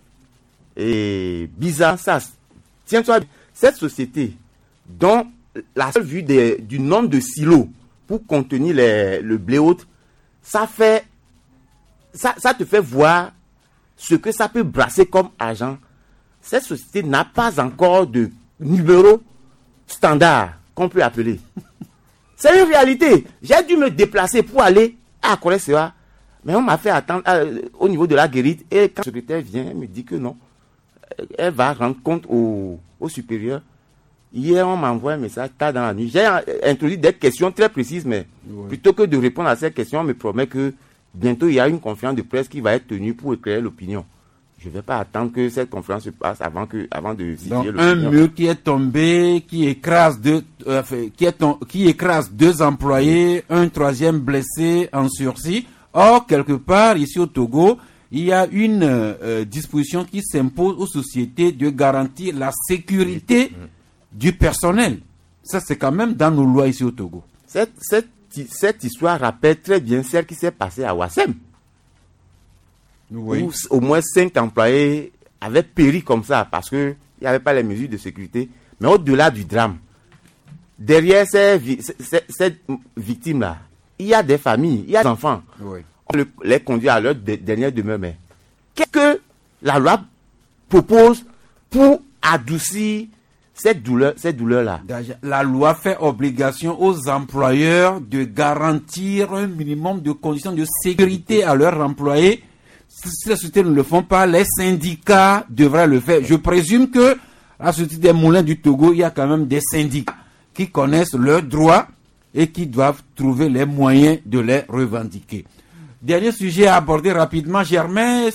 et bizarre ça. Tiens-toi, cette société dont la seule vue des, du nombre de silos pour contenir les, le blé autre, ça fait, ça, ça te fait voir ce que ça peut brasser comme argent. Cette société n'a pas encore de numéro standard qu'on peut appeler. C'est une réalité. J'ai dû me déplacer pour aller à Corée-Sewa, mais on m'a fait attendre euh, au niveau de la guérite, et quand le secrétaire vient, elle me dit que non, elle va rendre compte au, au supérieur. Hier, on m'a envoyé un message tard dans la nuit. J'ai introduit des questions très précises, mais oui. Plutôt que de répondre à ces questions, on me promet que bientôt il y a une conférence de presse qui va être tenue pour éclairer l'opinion. Je ne vais pas attendre que cette conférence se passe avant, que, avant de situer l'opinion. Un mur qui est tombé, qui écrase deux, euh, qui, est tom- qui écrase deux employés, un troisième blessé en sursis. Or, quelque part, ici au Togo, il y a une euh, disposition qui s'impose aux sociétés de garantir la sécurité du personnel. Ça, c'est quand même dans nos lois ici au Togo. Cette, cette, cette histoire rappelle très bien celle qui s'est passée à Ouassem. Oui. Où au moins cinq employés avaient péri comme ça parce qu'il n'y avait pas les mesures de sécurité. Mais au-delà du drame, derrière ces, ces, ces victimes-là, il y a des familles, il y a des enfants. Oui. On le, les conduit à leur de, dernière demeure. Mais qu'est-ce que la loi propose pour adoucir cette douleur, cette douleur-là? La loi fait obligation aux employeurs de garantir un minimum de conditions de sécurité à leurs employés. Si les sociétés ne le font pas, les syndicats devraient le faire. Je présume que à la Société des Moulins du Togo, il y a quand même des syndicats qui connaissent leurs droits et qui doivent trouver les moyens de les revendiquer. Dernier sujet à aborder rapidement, Germain,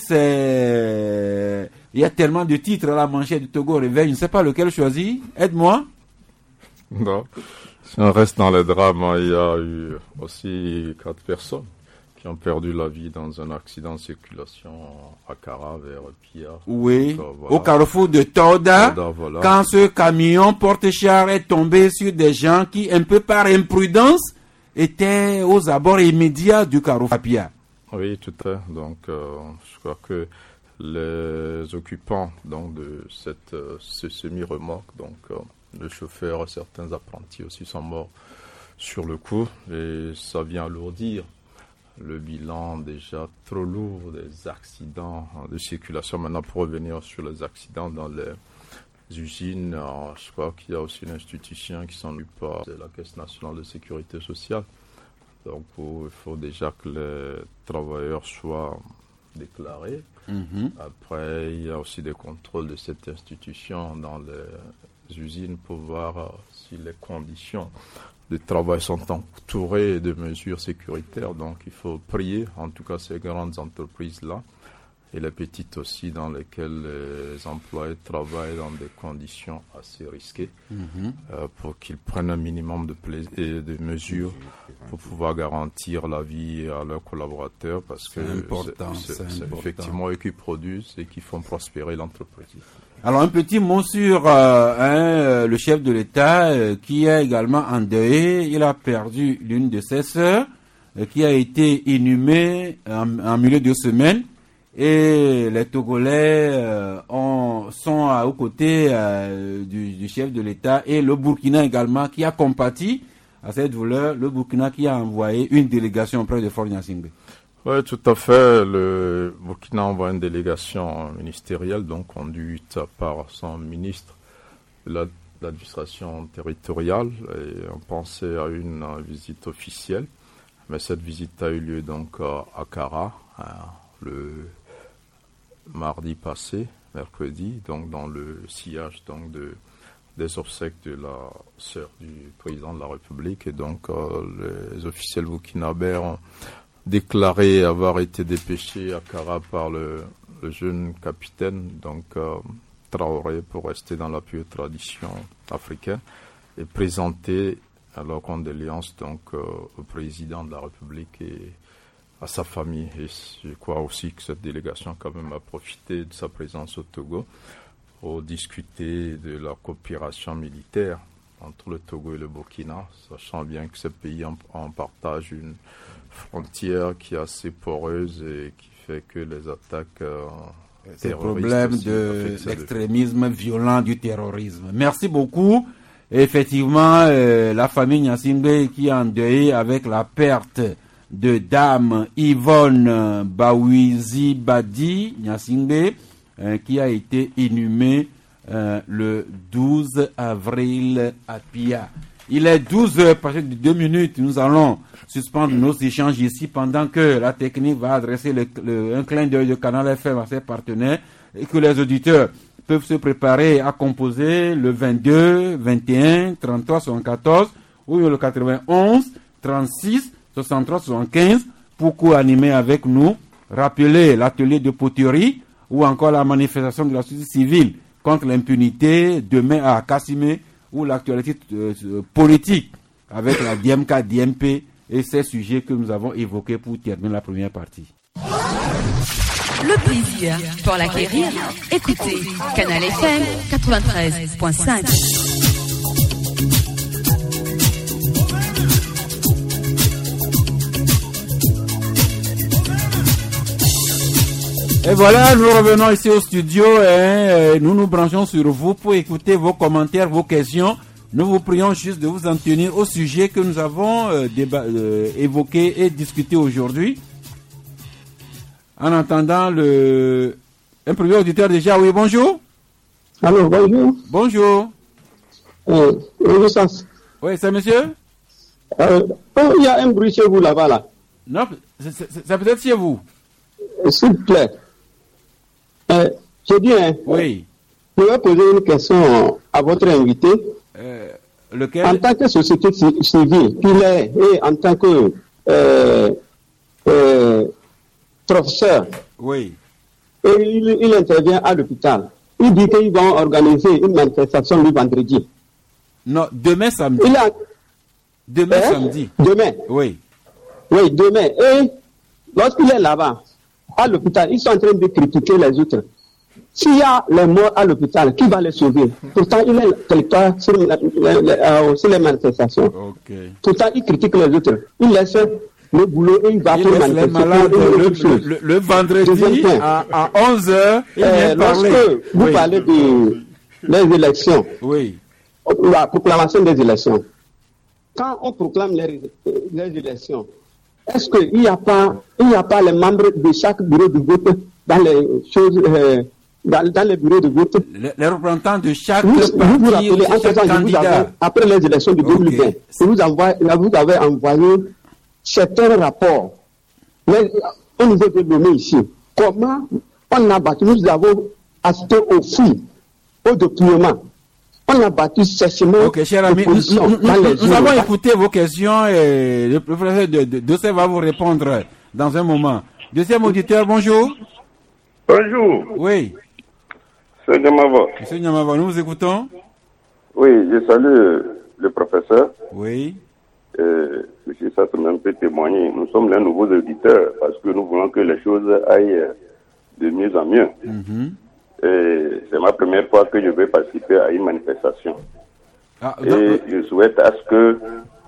c'est... Il y a tellement de titres à la manchette du Togo Réveil, je ne sais pas lequel choisir. Aide-moi. Non. Si on reste dans les drames, il y a eu aussi quatre personnes qui ont perdu la vie dans un accident de circulation à Kara vers Pia. Oui, donc, euh, voilà. Au carrefour de Toda, Toda, voilà. Quand ce camion porte-char est tombé sur des gens qui, un peu par imprudence, étaient aux abords immédiats du carrefour Pia. Oui, tout à fait. Donc, euh, je crois que les occupants donc, de cette, euh, ce semi-remorque, donc euh, le chauffeur, certains apprentis aussi sont morts sur le coup, et ça vient alourdir le bilan déjà trop lourd des accidents de circulation. Maintenant, pour revenir sur les accidents dans les usines, alors, je crois qu'il y a aussi une institution qui s'en occupe, c'est la Caisse nationale de sécurité sociale. Donc, il faut déjà que les travailleurs soient déclarés. Mm-hmm. Après, il y a aussi des contrôles de cette institution dans les usines pour voir euh, si les conditions de travail sont entourées de mesures sécuritaires. Donc, il faut prier, en tout cas, ces grandes entreprises-là, et les petites aussi, dans lesquelles les employés travaillent dans des conditions assez risquées, mm-hmm. euh, pour qu'ils prennent un minimum de, pla- et de mesures pour pouvoir garantir la vie à leurs collaborateurs, parce que c'est, important, c'est, c'est, c'est, c'est important. effectivement eux qui produisent et qui font prospérer l'entreprise. Alors un petit mot sur euh, hein, le chef de l'État euh, qui est également endeuillé. Il a perdu l'une de ses sœurs euh, qui a été inhumée en, en milieu de semaine. Et les Togolais euh, ont, sont à, aux côtés euh, du, du chef de l'État, et le Burkina également qui a compati à cette douleur, le Burkina qui a envoyé une délégation auprès de Faure Gnassingbé. Oui, tout à fait. Le Burkina envoie une délégation ministérielle, donc conduite par son ministre de la, de l'administration territoriale. Et on pensait à une uh, visite officielle, mais cette visite a eu lieu donc à Accra uh, le mardi passé, mercredi, donc dans le sillage donc de des obsèques de la sœur du président de la République. Et donc uh, les officiels burkinabés ont déclaré avoir été dépêché à Accra par le, le jeune capitaine, donc euh, Traoré, pour rester dans la pure tradition africaine et présenter leurs condoléances donc euh, au président de la République et à sa famille. Et je crois aussi que cette délégation quand même a profité de sa présence au Togo pour discuter de la coopération militaire entre le Togo et le Burkina, sachant bien que ces pays en, en partagent une frontière qui est assez poreuse et qui fait que les attaques euh, c'est le problème de l'extrémisme violent du terrorisme. Merci beaucoup. Effectivement, euh, la famille Gnassingbé qui est endeuillée avec la perte de Dame Yvonne Bawizi Badi Gnassingbé, euh, qui a été inhumée euh, le douze avril à Pia. Il est douze heures, passé de deux minutes. Nous allons suspendre nos échanges ici pendant que la technique va adresser le, le, un clin d'œil de Canal F M à ses partenaires et que les auditeurs peuvent se préparer à composer le vingt-deux, vingt et un, trente-trois, soixante-quatorze ou le quatre-vingt-onze, trente-six, soixante-trois, soixante-quinze pour co-animer avec nous, rappeler l'atelier de poterie ou encore la manifestation de la société civile contre l'impunité demain à Kassimé, ou l'actualité euh, politique avec la D M K D M P et ces sujets que nous avons évoqués pour terminer la première partie. Le plaisir pour l'acquérir, écoutez Canal F M quatre-vingt-treize point cinq. Et voilà, nous revenons ici au studio et nous nous branchons sur vous pour écouter vos commentaires, vos questions. Nous vous prions juste de vous en tenir au sujet que nous avons euh, débat, euh, évoqué et discuté aujourd'hui. En entendant le... un premier auditeur déjà, oui, bonjour. Allô, bonjour. Bonjour. Euh, bonjour, sens. Oui, c'est monsieur euh, oh, il y a un bruit chez vous là-bas, là. Non, c'est, c'est, c'est peut-être chez vous. S'il vous plaît. Euh, je dis, hein, oui. Je vais poser une question à votre invité. Euh, lequel? En tant que société civile, qu'il est, et en tant que euh, euh, professeur, oui. Et il, il intervient à l'hôpital. Il dit qu'ils vont organiser une manifestation le vendredi. Non, demain samedi. Il a... Demain hein? samedi. Demain. Oui. Oui, demain. Et lorsqu'il est là-bas, à l'hôpital, ils sont en train de critiquer les autres. S'il y a les morts à l'hôpital, qui va les sauver? Pourtant, il est quelque part sur, les, les, euh, sur les manifestations. Okay. Pourtant, il critique les autres. Il laisse le boulot et il va pour manifester. Malades, le, le, le, le vendredi à, à onze heures, il euh, lorsque vous oui. parlez de les élections, oui. la proclamation des élections, quand on proclame les, les élections, est-ce qu'il n'y a pas, il n'y a pas les membres de chaque bureau de vote dans les choses, euh, dans, dans les bureaux de vote? Les, les représentants de chaque vous, parti, vous vous rappelez, en chaque faisant, vous avez, après les élections de deux mille vingt, okay. vous, envoie, vous avez envoyé certains rapports, mais au niveau de Lomé ici, comment on a battu, nous avons assisté au fouilles, au dépouillement. On a battu sèchement. Ok, cher ami, nous, nous, nous, nous avons écouté vos questions et le professeur de, de, de va vous répondre dans un moment. Deuxième auditeur, bonjour. Bonjour. Oui. C'est Nyamava. Monsieur Nyamava, nous vous écoutons. Oui, je salue le professeur. Oui. Euh, Monsieur Sassoum peut témoigner. Nous sommes les nouveaux auditeurs parce que nous voulons que les choses aillent de mieux en mieux. Mm-hmm. Et c'est ma première fois que je vais participer à une manifestation. Ah, et donc... je souhaite à ce que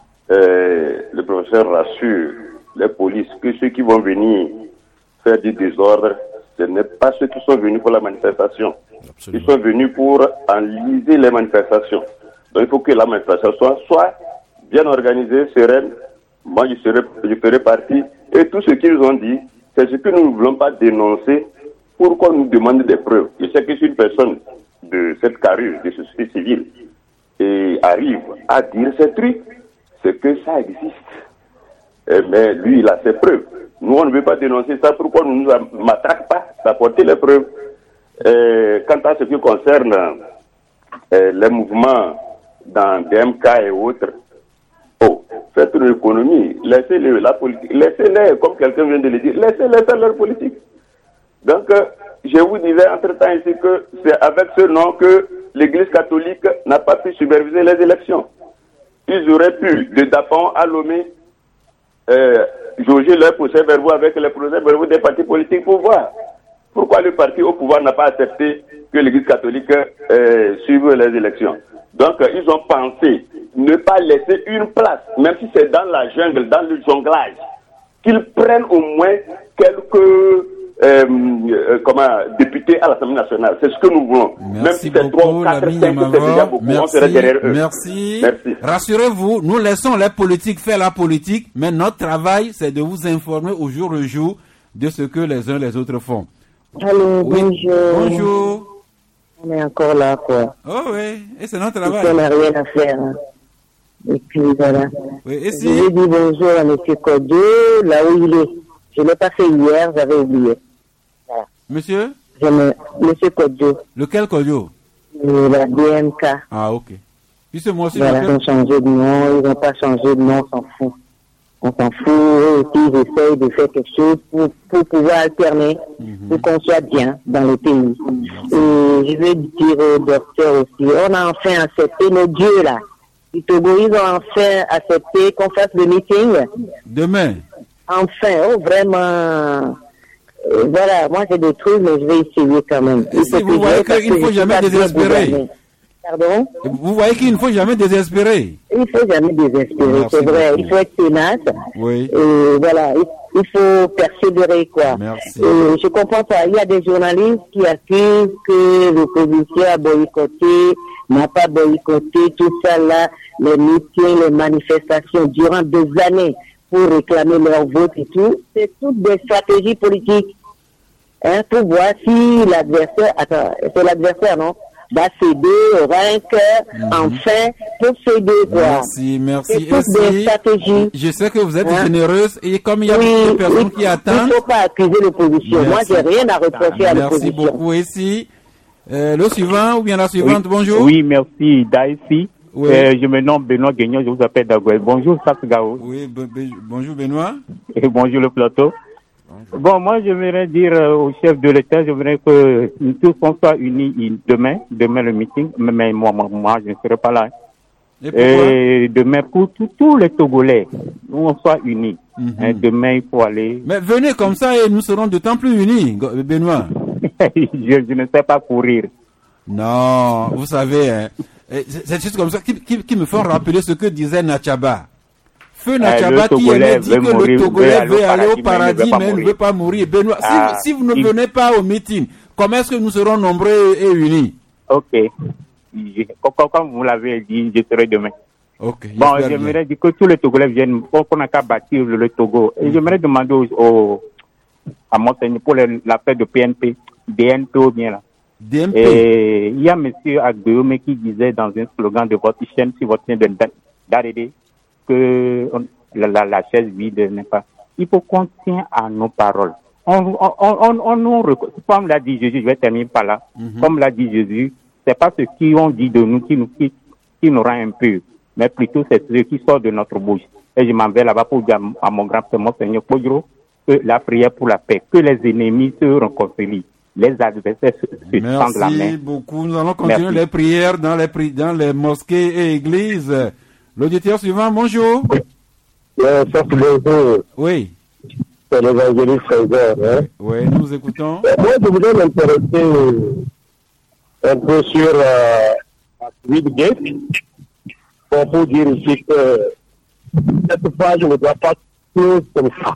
euh, le professeur rassure les polices que ceux qui vont venir faire du désordre, ce n'est pas ceux qui sont venus pour la manifestation. Absolument. Ils sont venus pour enliser les manifestations. Donc il faut que la manifestation soit, soit bien organisée, sereine. Moi, je, serai, je ferai partie Et tout ce qu'ils ont dit, c'est ce que nous ne voulons pas dénoncer. Pourquoi nous demander des preuves? Je sais que si une personne de cette carrure de société civile et arrive à dire ces trucs, c'est que ça existe. Et mais lui, il a ses preuves. Nous, on ne veut pas dénoncer ça. Pourquoi nous ne nous matraquons pas d'apporter les preuves? Et quant à ce qui concerne euh, les mouvements dans D M K et autres, oh, faites une économie, laissez-les la politique, laissez-les, comme quelqu'un vient de le dire, laissez-les faire leur politique. Donc, euh, je vous disais entre-temps ici que c'est avec ce nom que l'Église catholique n'a pas pu superviser les élections. Ils auraient pu, de Dapon à Lomé, euh, jauger leur procès-verbaux avec les procès-verbaux des partis politiques pour voir. Pourquoi le parti au pouvoir n'a pas accepté que l'Église catholique euh, suive les élections? Donc, euh, ils ont pensé ne pas laisser une place, même si c'est dans la jungle, dans le jonglage, qu'ils prennent au moins quelques euh, euh, comment, députés à l'Assemblée nationale. C'est ce que nous voulons. Merci même si c'est trois, quatre, cinq, c'est déjà beaucoup, merci, on serait derrière eux. Merci. Merci. Rassurez-vous, nous laissons les politiques faire la politique, mais notre travail, c'est de vous informer au jour le jour de ce que les uns les autres font. Allô, Oui. bonjour. Bonjour. On est encore là, quoi. Oh oui, et c'est notre Parce travail. qu'on n'a rien à faire. Hein. Et puis, voilà. Oui, et Je si vais dire bonjour à M. Kodo, là où il est. Je ne l'ai pas fait hier, j'avais oublié. Voilà. Monsieur Je me... M. Kodo, Lequel Kodio? de la D M K. Ah, ok. Puis c'est moi aussi. Voilà, ils m'appelle- ont changé de nom, ils n'ont pas changé de nom, on s'en fout. On s'en fout, eux aussi, ils essayent de faire quelque chose pour, pour pouvoir alterner, Mhm. pour qu'on soit bien dans le pays. Et je vais dire au docteur aussi, on a enfin accepté nos dieux là. Les Togo, ils ont enfin accepté qu'on fasse le meeting. Demain. Enfin, oh vraiment. Euh, voilà, moi j'ai des trucs, mais je vais essayer quand même. Et si vous voyez qu'il ne faut jamais désespérer. Pardon? Vous voyez qu'il ne faut jamais désespérer. Il ne faut jamais désespérer, Merci c'est vrai. beaucoup. Il faut être tenace. Oui. Et voilà, il, il faut persévérer, quoi. Merci. Et je comprends pas. Il y a des journalistes qui accusent que l'opposition a boycotté, n'a pas boycotté, tout ça là, les meetings, les manifestations durant des années pour réclamer leur vote et tout. C'est toutes des stratégies politiques. Hein, pour voir si l'adversaire, attends, c'est l'adversaire, non? Va céder, aura un cœur, Mhm. enfin, pour céder, quoi. Merci, merci. C'est toutes des Aussi, stratégies. je sais que vous êtes Hein? généreuse et comme il y a Oui, beaucoup de personnes oui, qui attendent. il ne faut pas accuser l'opposition. Moi, Merci. j'ai rien à reprocher à Merci l'opposition. beaucoup. Ici, euh, le suivant ou bien la suivante, Oui. bonjour. Oui, merci, Daïsi. Oui. Euh, je me nomme Benoît Guignon, je vous appelle Dagouel. Bonjour, Sapgao. Oui, be- be- bonjour Benoît. Et bonjour, le plateau. Bon, moi, j'aimerais dire euh, au chef de l'État, j'aimerais que nous tous on soit unis in- demain, demain le meeting, mais mais moi, moi, moi, je ne serai pas là. Et pourquoi Et demain, pour tous- tous les Togolais, nous, on soit unis. Mhm. Hein, demain, il faut aller. Mais venez comme ça et nous serons d'autant plus unis, Go- Benoît. je, je ne sais pas courir. Non, vous savez, hein, euh, c'est c'est juste comme ça qui, qui, qui me font rappeler ce que disait Nachaba. Feu Nachaba le qui Togolais aimait dit veut que mourir, le Togolais veut veut aller au paradis, mais mais il ne veut pas mourir. Benoît, si Ah, vous- si, vous ne il- venez pas au meeting, comment est-ce que nous serons nombreux et unis? Ok. Je- comme, comme vous l'avez dit, je serai demain. Ok. Bon, j'espère bien. j'aimerais dire que tous les Togolais viennent, qu'on qu'on n'a qu'à bâtir le, le Togo. Et j'aimerais demander au, au- à Monseigneur pour le- la paix de P N P, D N P ou bien là. D M P. Et il y a M. Agbeome qui disait dans un slogan de votre chaîne, sur votre chaîne de d'Arrêter, que on- la, la, la chaise vide n'est pas. Il faut qu'on tienne à nos paroles. On, on, on, on, nous reco- comme l'a dit Jésus, je vais terminer par là. Mhm. Comme l'a dit Jésus, c'est pas ce qui ont dit de nous qui nous, qui, qui nous rend impurs, mais plutôt c'est ce qui sort de notre bouche. Et je m'en vais là-bas pour dire à mon grand-père, Monseigneur Podro, que la prière pour la paix, que les ennemis se réconcilient, les adversaires se, se tendent la main. Merci beaucoup. Nous allons continuer Merci. les prières dans les, pri- dans les mosquées et églises. L'auditeur suivant, bonjour. Euh, ça, c'est le Oui, c'est l'évangéliste Frère. Hein. oui, nous vous écoutons. Moi, je voudrais m'intéresser un peu sur euh, David Gate. Bon, pour dire ici que cette page ne doit pas close comme ça.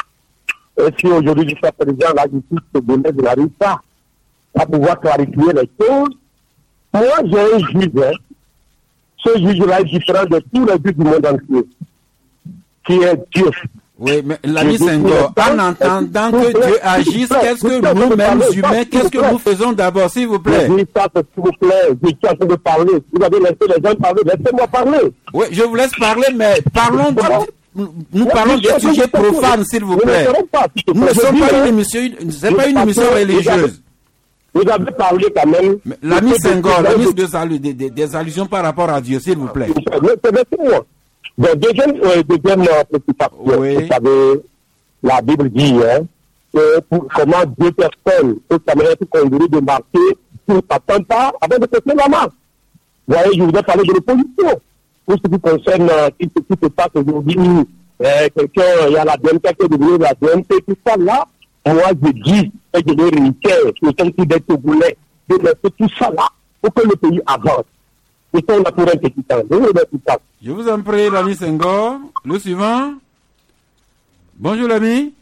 Et si aujourd'hui, jusqu'à présent, la justice togolaise n'arrive pas à pouvoir clarifier les choses, moi, j'ai un juge. Hein. Ce juge-là est différent de tous les juges du monde entier, qui est Dieu. Oui, mais l'ami Senghor, en entendant que Dieu agisse, qu'est-ce que nous-mêmes humains, qu'est-ce que nous faisons d'abord, s'il vous plaît? Je dis ça, s'il vous plaît, je suis en train de parler. Vous avez laissé les gens parler, laissez-moi parler. Oui, je vous laisse parler, mais parlons de... Nous parlons de sujets profanes, s'il vous plaît. Nous ne sommes pas une émission, c'est pas une émission religieuse. Vous avez parlé quand même. L'ami Senghor, l'ami de des, des, des allusions par rapport à Dieu, s'il vous plaît. Laissez-moi. Donc, deuxième, euh, deuxième euh, préoccupation, oui. Vous savez, la Bible dit hein, que pour, comment deux personnes peuvent être conduites de marcher pour s'attendre pas avant de passer la main. Vous voyez, je voudrais parler de l'opposition. Pour ce qui concerne euh, ce qui se passe aujourd'hui, euh, quelqu'un, il y a la D M K qui est devenue la D M P, tout ça là, moi je dis, et je le réitère, nous sommes tous des Togolais, de laisser tout ça là pour que le pays avance. Et ça, on a pour un petit temps. Je vous remercie ça. Je vous en prie, l'ami Senghor. Le suivant. Bonjour, l'ami.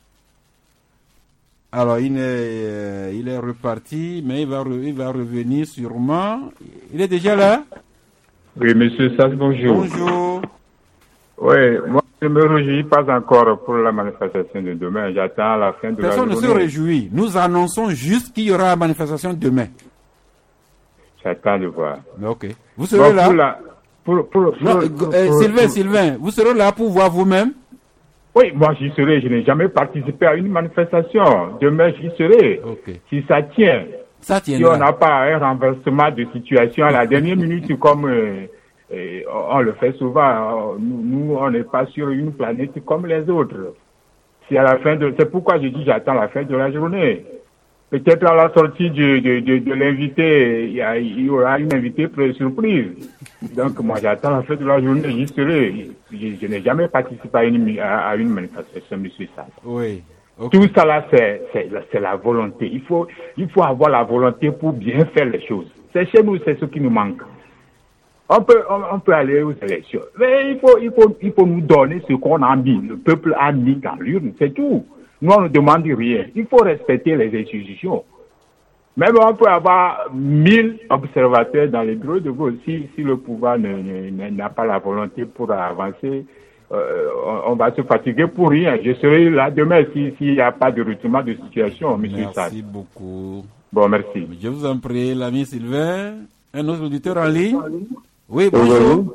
Alors, il est, euh, il est reparti, mais il va, re, il va revenir sûrement. Il est déjà là? Oui, monsieur Sass, bonjour. Bonjour. Oui, moi, je ne me réjouis pas encore pour la manifestation de demain. J'attends la fin de Personne la journée. Personne ne se réjouit. Nous annonçons juste qu'il y aura la manifestation demain. J'attends de voir. Ok. Vous serez bon, là pour la, pour, pour, pour, non, pour, euh, pour, Sylvain, pour, Sylvain, vous serez là pour voir vous-même? Oui, moi j'y serai. Je n'ai jamais participé à une manifestation. Demain, j'y serai. Okay. Si ça tient. Ça tient. Si on n'a pas un renversement de situation à la dernière minute, comme euh, euh, on le fait souvent, nous, nous on n'est pas sur une planète comme les autres. Si à la fin de, c'est pourquoi je dis j'attends la fin de la journée. Peut-être à la sortie de, de, de, de l'invité, il y, a, il y aura une invitée surprise. Donc moi j'attends la fin de la journée, j'y serai. Je, je n'ai jamais participé à une, à, à une manifestation, monsieur Sass. Oui. Okay. Tout ça là, c'est, c'est, c'est la volonté. Il faut, il faut avoir la volonté pour bien faire les choses. C'est chez nous, c'est ce qui nous manque. On peut, on, on peut aller aux élections. Mais il faut, il faut, il faut nous donner ce qu'on a mis. Le peuple a mis dans l'urne, c'est tout. Nous, on ne demande rien. Il faut respecter les institutions. Même on peut avoir mille observateurs dans les bureaux de vote. Si, si le pouvoir ne, ne, n'a pas la volonté pour avancer, euh, on, on va se fatiguer pour rien. Je serai là demain s'il si n'y a pas de retournement de situation, monsieur Sass. Merci beaucoup. Bon, merci. Je vous en prie, l'ami Sylvain. Un autre auditeur en ligne? Oui, bonjour.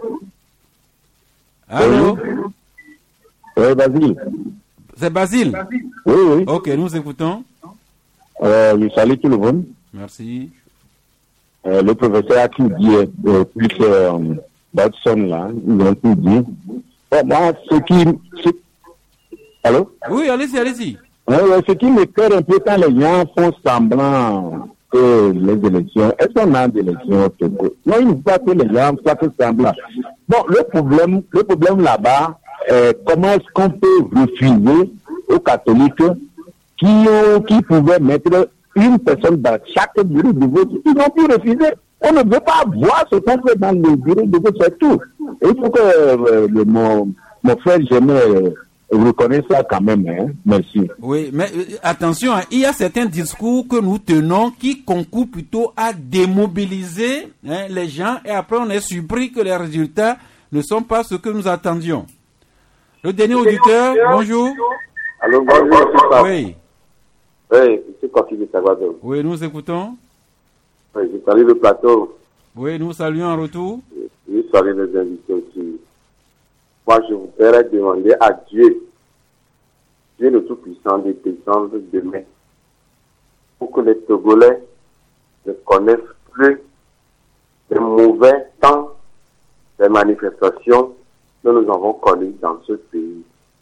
Allô? Oui, Basile. C'est Basile? Oui, oui. Ok, nous écoutons. Euh, je salue tout le monde. Merci. Euh, le professeur a tout dit, euh, plus euh, Dodson là, ils ont tout dit. Bon, moi, ce qui... Ce... Allô? Oui, allez-y, allez-y. Euh, ce qui me cœur un peu quand les gens font semblant que les élections... Est-ce qu'on a des élections au Togo? Non, il ne faut pas que les gens fassent semblant. Bon, le problème, le problème là-bas, Euh, comment est-ce qu'on peut refuser aux catholiques qui, ont, qui pouvaient mettre une personne dans chaque bureau de vote? Ils n'ont pu refuser. On ne veut pas voir ce qu'on fait dans le bureau de vote, c'est tout. Il faut que euh, le, mon, mon frère j'aimerais euh, reconnaisse ça quand même. Hein. Merci. Oui, mais euh, attention, hein, il y a certains discours que nous tenons qui concourent plutôt à démobiliser hein, les gens et après on est surpris que les résultats ne sont pas ce que nous attendions. Le dernier auditeur, bonjour. Allô, bonjour. Oui. Oui, c'est Kofi de Salvador. Oui, nous écoutons. Oui, je salue le plateau. Oui, nous saluons en retour. Je salue les invités aussi. Moi, je voudrais demander à Dieu, Dieu le Tout-Puissant, de descendre demain pour que les Togolais ne connaissent plus les mauvais temps des manifestations que nous avons connues dans ce pays.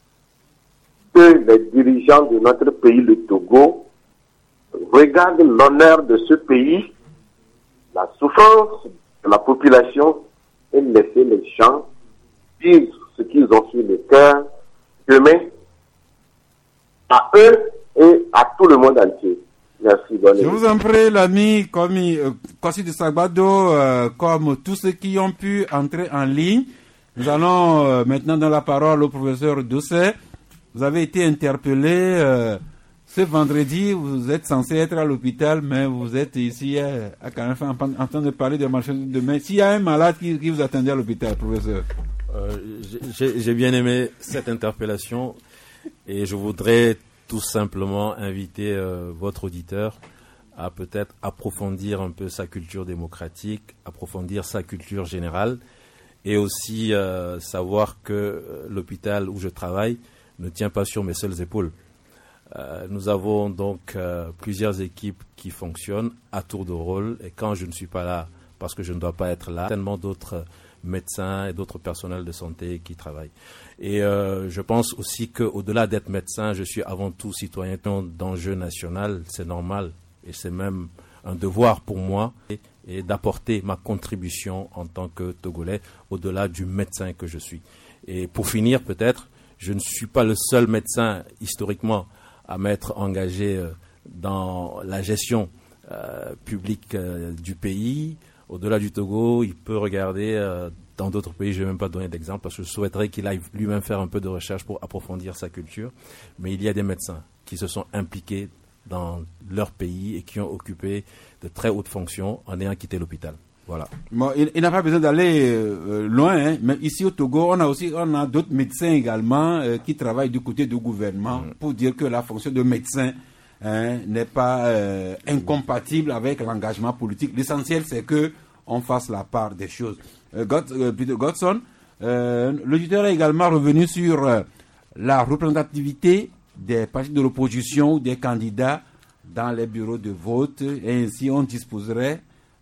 Que les dirigeants de notre pays, le Togo, regardent l'honneur de ce pays, la souffrance de la population et laisser les gens dire ce qu'ils ont sur le cœur demain à eux et à tout le monde entier. Merci. Bonne Je vous en prie, l'ami Kofi de Salvador, euh, comme tous ceux qui ont pu entrer en ligne. Nous allons euh, maintenant donner la parole au professeur Doucet. Vous avez été interpellé euh, ce vendredi. Vous êtes censé être à l'hôpital, mais vous êtes ici euh, à Canal en, en train de parler de marché de demain. S'il y a un malade qui, qui vous attendait à l'hôpital, professeur. Euh, j'ai, j'ai bien aimé cette interpellation. Et je voudrais tout simplement inviter euh, votre auditeur à peut-être approfondir un peu sa culture démocratique, approfondir sa culture générale, et aussi euh, savoir que euh, l'hôpital où je travaille ne tient pas sur mes seules épaules. Euh, nous avons donc euh, plusieurs équipes qui fonctionnent à tour de rôle, et quand je ne suis pas là, parce que je ne dois pas être là, tellement d'autres médecins et d'autres personnels de santé qui travaillent. Et euh, je pense aussi qu'au-delà d'être médecin, je suis avant tout citoyen d'enjeu national, c'est normal, et c'est même un devoir pour moi, et, et d'apporter ma contribution en tant que Togolais, au-delà du médecin que je suis. Et pour finir, peut-être, je ne suis pas le seul médecin, historiquement, à m'être engagé euh, dans la gestion euh, publique euh, du pays. Au-delà du Togo, il peut regarder euh, dans d'autres pays, je ne vais même pas donner d'exemple, parce que je souhaiterais qu'il aille lui-même faire un peu de recherche pour approfondir sa culture. Mais il y a des médecins qui se sont impliqués dans leur pays et qui ont occupé de très hautes fonctions en ayant quitté l'hôpital. Voilà. Bon, il, il n'a pas besoin d'aller euh, loin, hein. Mais ici au Togo, on a aussi on a d'autres médecins également euh, qui travaillent du côté du gouvernement mmh. pour dire que la fonction de médecin hein, n'est pas euh, incompatible avec l'engagement politique. L'essentiel, c'est que on fasse la part des choses. Euh, God, euh, Peter Godson, euh, l'auditeur est également revenu sur euh, la représentativité des partis de l'opposition ou des candidats dans les bureaux de vote, et ainsi on disposerait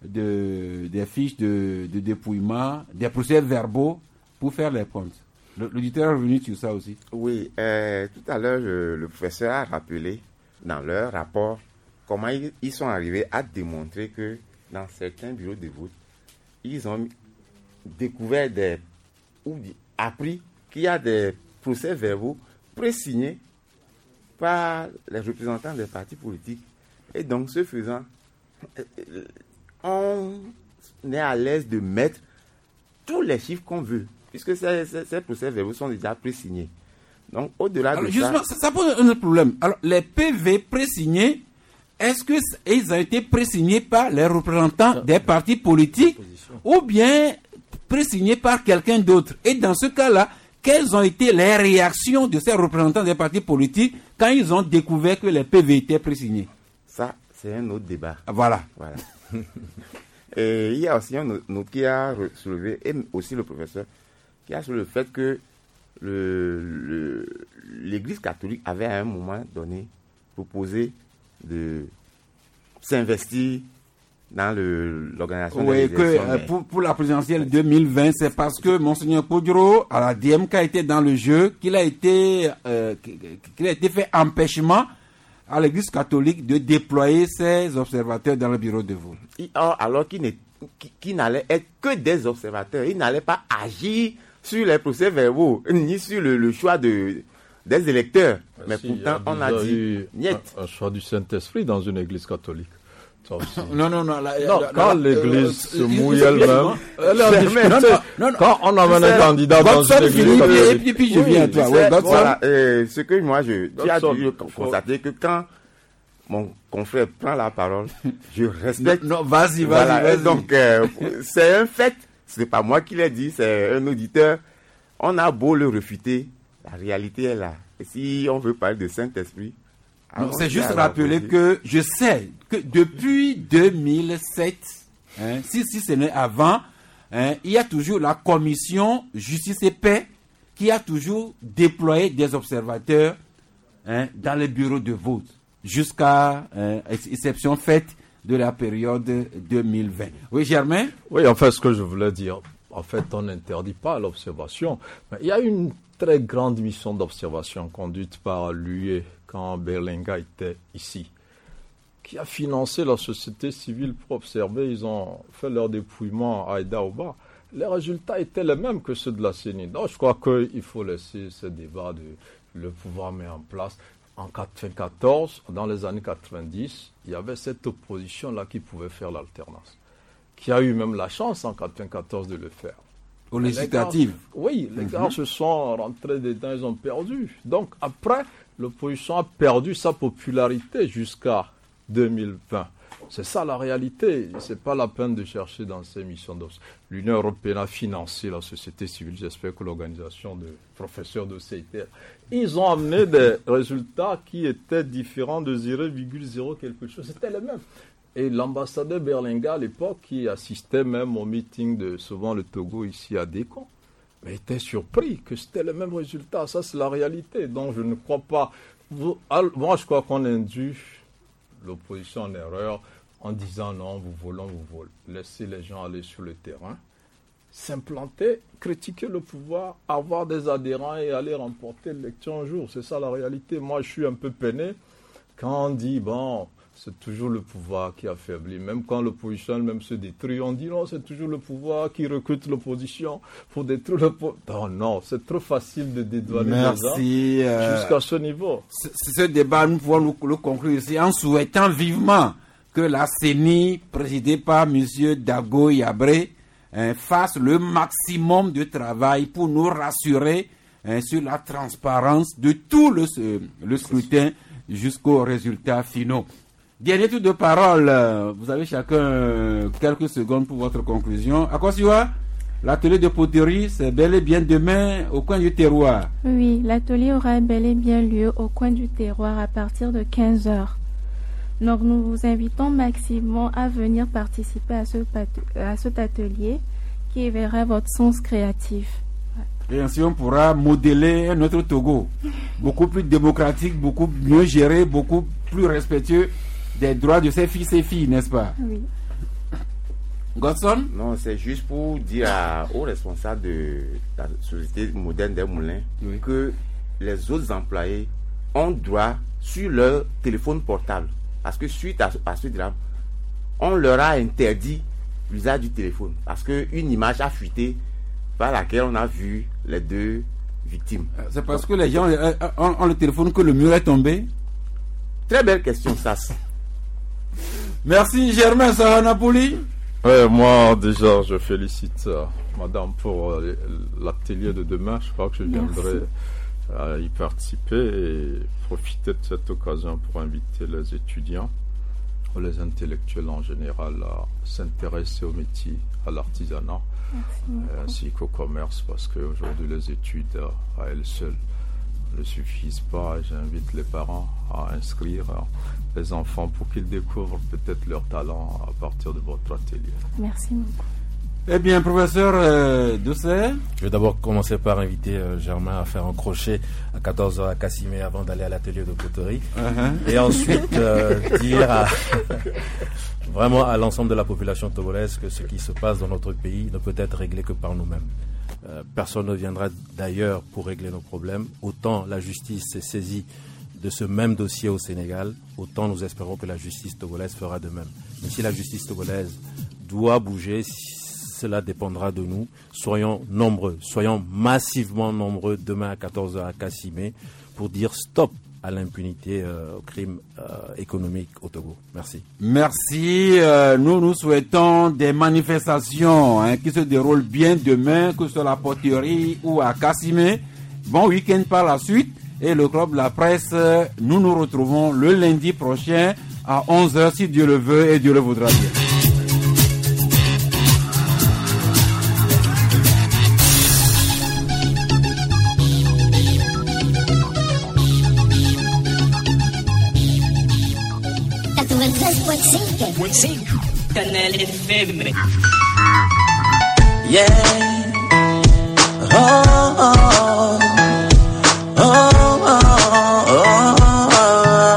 de, des fiches de, de dépouillement, des procès-verbaux pour faire les comptes. L'auditeur est revenu sur ça aussi. Oui, euh, tout à l'heure, le, le professeur a rappelé dans leur rapport comment ils, ils sont arrivés à démontrer que dans certains bureaux de vote, ils ont découvert des, ou appris qu'il y a des procès-verbaux pré-signés par les représentants des partis politiques. Et donc, ce faisant, on est à l'aise de mettre tous les chiffres qu'on veut, puisque ces, ces, ces procès-verbaux sont déjà pré-signés. Donc, au-delà Alors, de justement, ça... ça, ça pose un autre problème. Alors, les P V pré-signés, est-ce qu'ils ont été pré-signés par les représentants des partis politiques ou bien pré-signés par quelqu'un d'autre? Et dans ce cas-là, quelles ont été les réactions de ces représentants des partis politiques quand ils ont découvert que les P V étaient pré-signés? Ça, c'est un autre débat. Voilà. voilà. Et il y a aussi un autre qui a soulevé, et aussi le professeur, qui a soulevé le fait que le, le, l'Église catholique avait à un moment donné proposé de s'investir dans le, l'organisation oui, des que élections. euh, pour, pour la présidentielle deux mille vingt, c'est parce que Monseigneur Podro, à la D M K, était dans le jeu, qu'il a été, euh, qu'il a été fait empêchement à l'Église catholique de déployer ses observateurs dans le bureau de vote. Alors qu'il qui n'allait être que des observateurs, il n'allait pas agir sur les procès-verbaux, ni sur le, le choix de, des électeurs. Mais, Mais si, pourtant, on a dit niet. Un, un choix du Saint-Esprit dans une église catholique. Non, non, non. La, non la, quand la, l'église euh, se mouille elle-même, elle est en difficulté. Non, non, non, quand on amène un candidat dans une église catholique. Et puis, puis je oui, viens à toi. Ouais, voilà, euh, ce que moi, je, tu as dû constater que quand mon confrère prend la parole, je respecte. Non, non vas-y, vas-y, voilà, vas-y. Donc, euh, c'est un fait. C'est pas moi qui l'ai dit, c'est un auditeur. On a beau le refuter, la réalité est là. Et si on veut parler de Saint-Esprit, non, c'est juste rappeler que je sais que depuis deux mille sept, hein, si, si ce n'est avant, hein, il y a toujours la commission Justice et Paix qui a toujours déployé des observateurs hein, dans les bureaux de vote jusqu'à hein, exception faite de la période deux mille vingt. Oui, Germain? Oui, en fait, ce que je voulais dire, en fait, on n'interdit pas l'observation, mais il y a une très grande mission d'observation conduite par l'U E quand Berlinga était ici, qui a financé la société civile pour observer. Ils ont fait leur dépouillement à Aïdaoba. Les résultats étaient les mêmes que ceux de la C E N I. Donc, je crois qu'il faut laisser ce débat de le pouvoir mis en place. En quatre-vingt-quatorze, dans les années quatre-vingt-dix, il y avait cette opposition-là qui pouvait faire l'alternance, qui a eu même la chance en quatre-vingt-quatorze de le faire. Aux législatives. Oui, les mm-hmm. gars se sont rentrés dedans, ils ont perdu. Donc après, l'opposition a perdu sa popularité jusqu'à deux mille vingt. C'est ça la réalité. C'est pas la peine de chercher dans ces missions d'O C. L'Union européenne a financé la société civile. J'espère que l'organisation de professeurs de C I T R, ils ont amené des résultats qui étaient différents de zéro virgule zéro quelque chose. C'était les mêmes. Et l'ambassadeur Berlinga à l'époque, qui assistait même au meeting de souvent le Togo ici à Décon, mais était surpris que c'était le même résultat. Ça, c'est la réalité. Donc, je ne crois pas. Moi, je crois qu'on induit l'opposition en erreur en disant non, vous volez, vous volez. Laissez les gens aller sur le terrain, s'implanter, critiquer le pouvoir, avoir des adhérents et aller remporter l'élection un jour. C'est ça la réalité. Moi, je suis un peu peiné quand on dit, bon, c'est toujours le pouvoir qui affaiblit. Même quand l'opposition elle-même se détruit, on dit non, c'est toujours le pouvoir qui recrute l'opposition pour détruire le pouvoir. Non, non, c'est trop facile de dédouaner Merci, les gens euh, jusqu'à ce niveau. Ce, ce débat, nous pouvons le, le conclure ici en souhaitant vivement que la C E N I, présidée par M. Dago Yabré, hein, fasse le maximum de travail pour nous rassurer hein, sur la transparence de tout le, le scrutin jusqu'aux résultats finaux. Dernier tour de parole, vous avez chacun quelques secondes pour votre conclusion. À quoi suivra? L'atelier de poterie, c'est bel et bien demain au coin du terroir. Oui, l'atelier aura bel et bien lieu au coin du terroir à partir de quinze heures. Donc nous vous invitons maximalement à venir participer à, ce à cet atelier qui éveillera votre sens créatif. Et ainsi on pourra modeler un autre Togo, beaucoup plus démocratique, beaucoup mieux géré, beaucoup plus respectueux des droits de ses fils et filles, n'est-ce pas? Oui. Godson? Non, c'est juste pour dire à, aux responsables de la société moderne des moulins oui. que les autres employés ont droit sur leur téléphone portable. Parce que suite à, à ce drame, on leur a interdit l'usage du téléphone. Parce qu'une image a fuité par laquelle on a vu les deux victimes. C'est parce que les gens ont, ont le téléphone que le mur est tombé? Très belle question, ça. Merci Germain Sahanapouli. Ouais, moi déjà je félicite euh, madame pour euh, l'atelier de demain. Je crois que je viendrai euh, y participer et profiter de cette occasion pour inviter les étudiants ou les intellectuels en général à s'intéresser au métier, à l'artisanat euh, ainsi qu'au commerce, parce qu'aujourd'hui les études euh, à elles seules ne suffisent pas. J'invite les parents à inscrire les enfants pour qu'ils découvrent peut-être leur talent à partir de votre atelier. Merci beaucoup. Eh bien, professeur euh, Doucet. Je vais d'abord commencer par inviter euh, Germain à faire un crochet à quatorze heures à Cassimé avant d'aller à l'atelier de poterie. Uh-huh. Et ensuite euh, dire à, vraiment à l'ensemble de la population togolaise que ce qui se passe dans notre pays ne peut être réglé que par nous-mêmes. Euh, personne ne viendra d'ailleurs pour régler nos problèmes. Autant la justice s'est saisie de ce même dossier au Sénégal, autant nous espérons que la justice togolaise fera de même. Mais si la justice togolaise doit bouger, cela dépendra de nous. Soyons nombreux, soyons massivement nombreux demain à quatorze heures à Cassimé pour dire stop à l'impunité, euh, au crime euh, économique au Togo. Merci. Merci. Euh, nous, nous souhaitons des manifestations hein, qui se déroulent bien demain, que ce soit à la poterie ou à Cassimé. Bon week-end par la suite. Et le club La Presse, nous nous retrouvons le lundi prochain à onze heures si Dieu le veut et Dieu le voudra bien. Canal F M. Yeah. Oh, oh, oh, oh, oh, oh.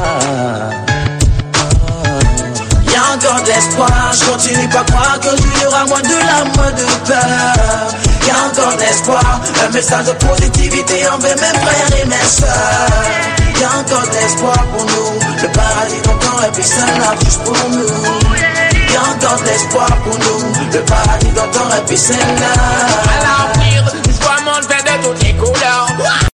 Y a encore de l'espoir, je continue pas croire que il y aura moins de larmes, moins de peur. Y a encore de l'espoir, un message de positivité envers mes frères et mes sœurs. Y a encore de l'espoir pour nous, le paradis dont on rêve, c'est là juste pour nous. Y a encore de l'espoir pour nous, le paradis dont on rêve, c'est là.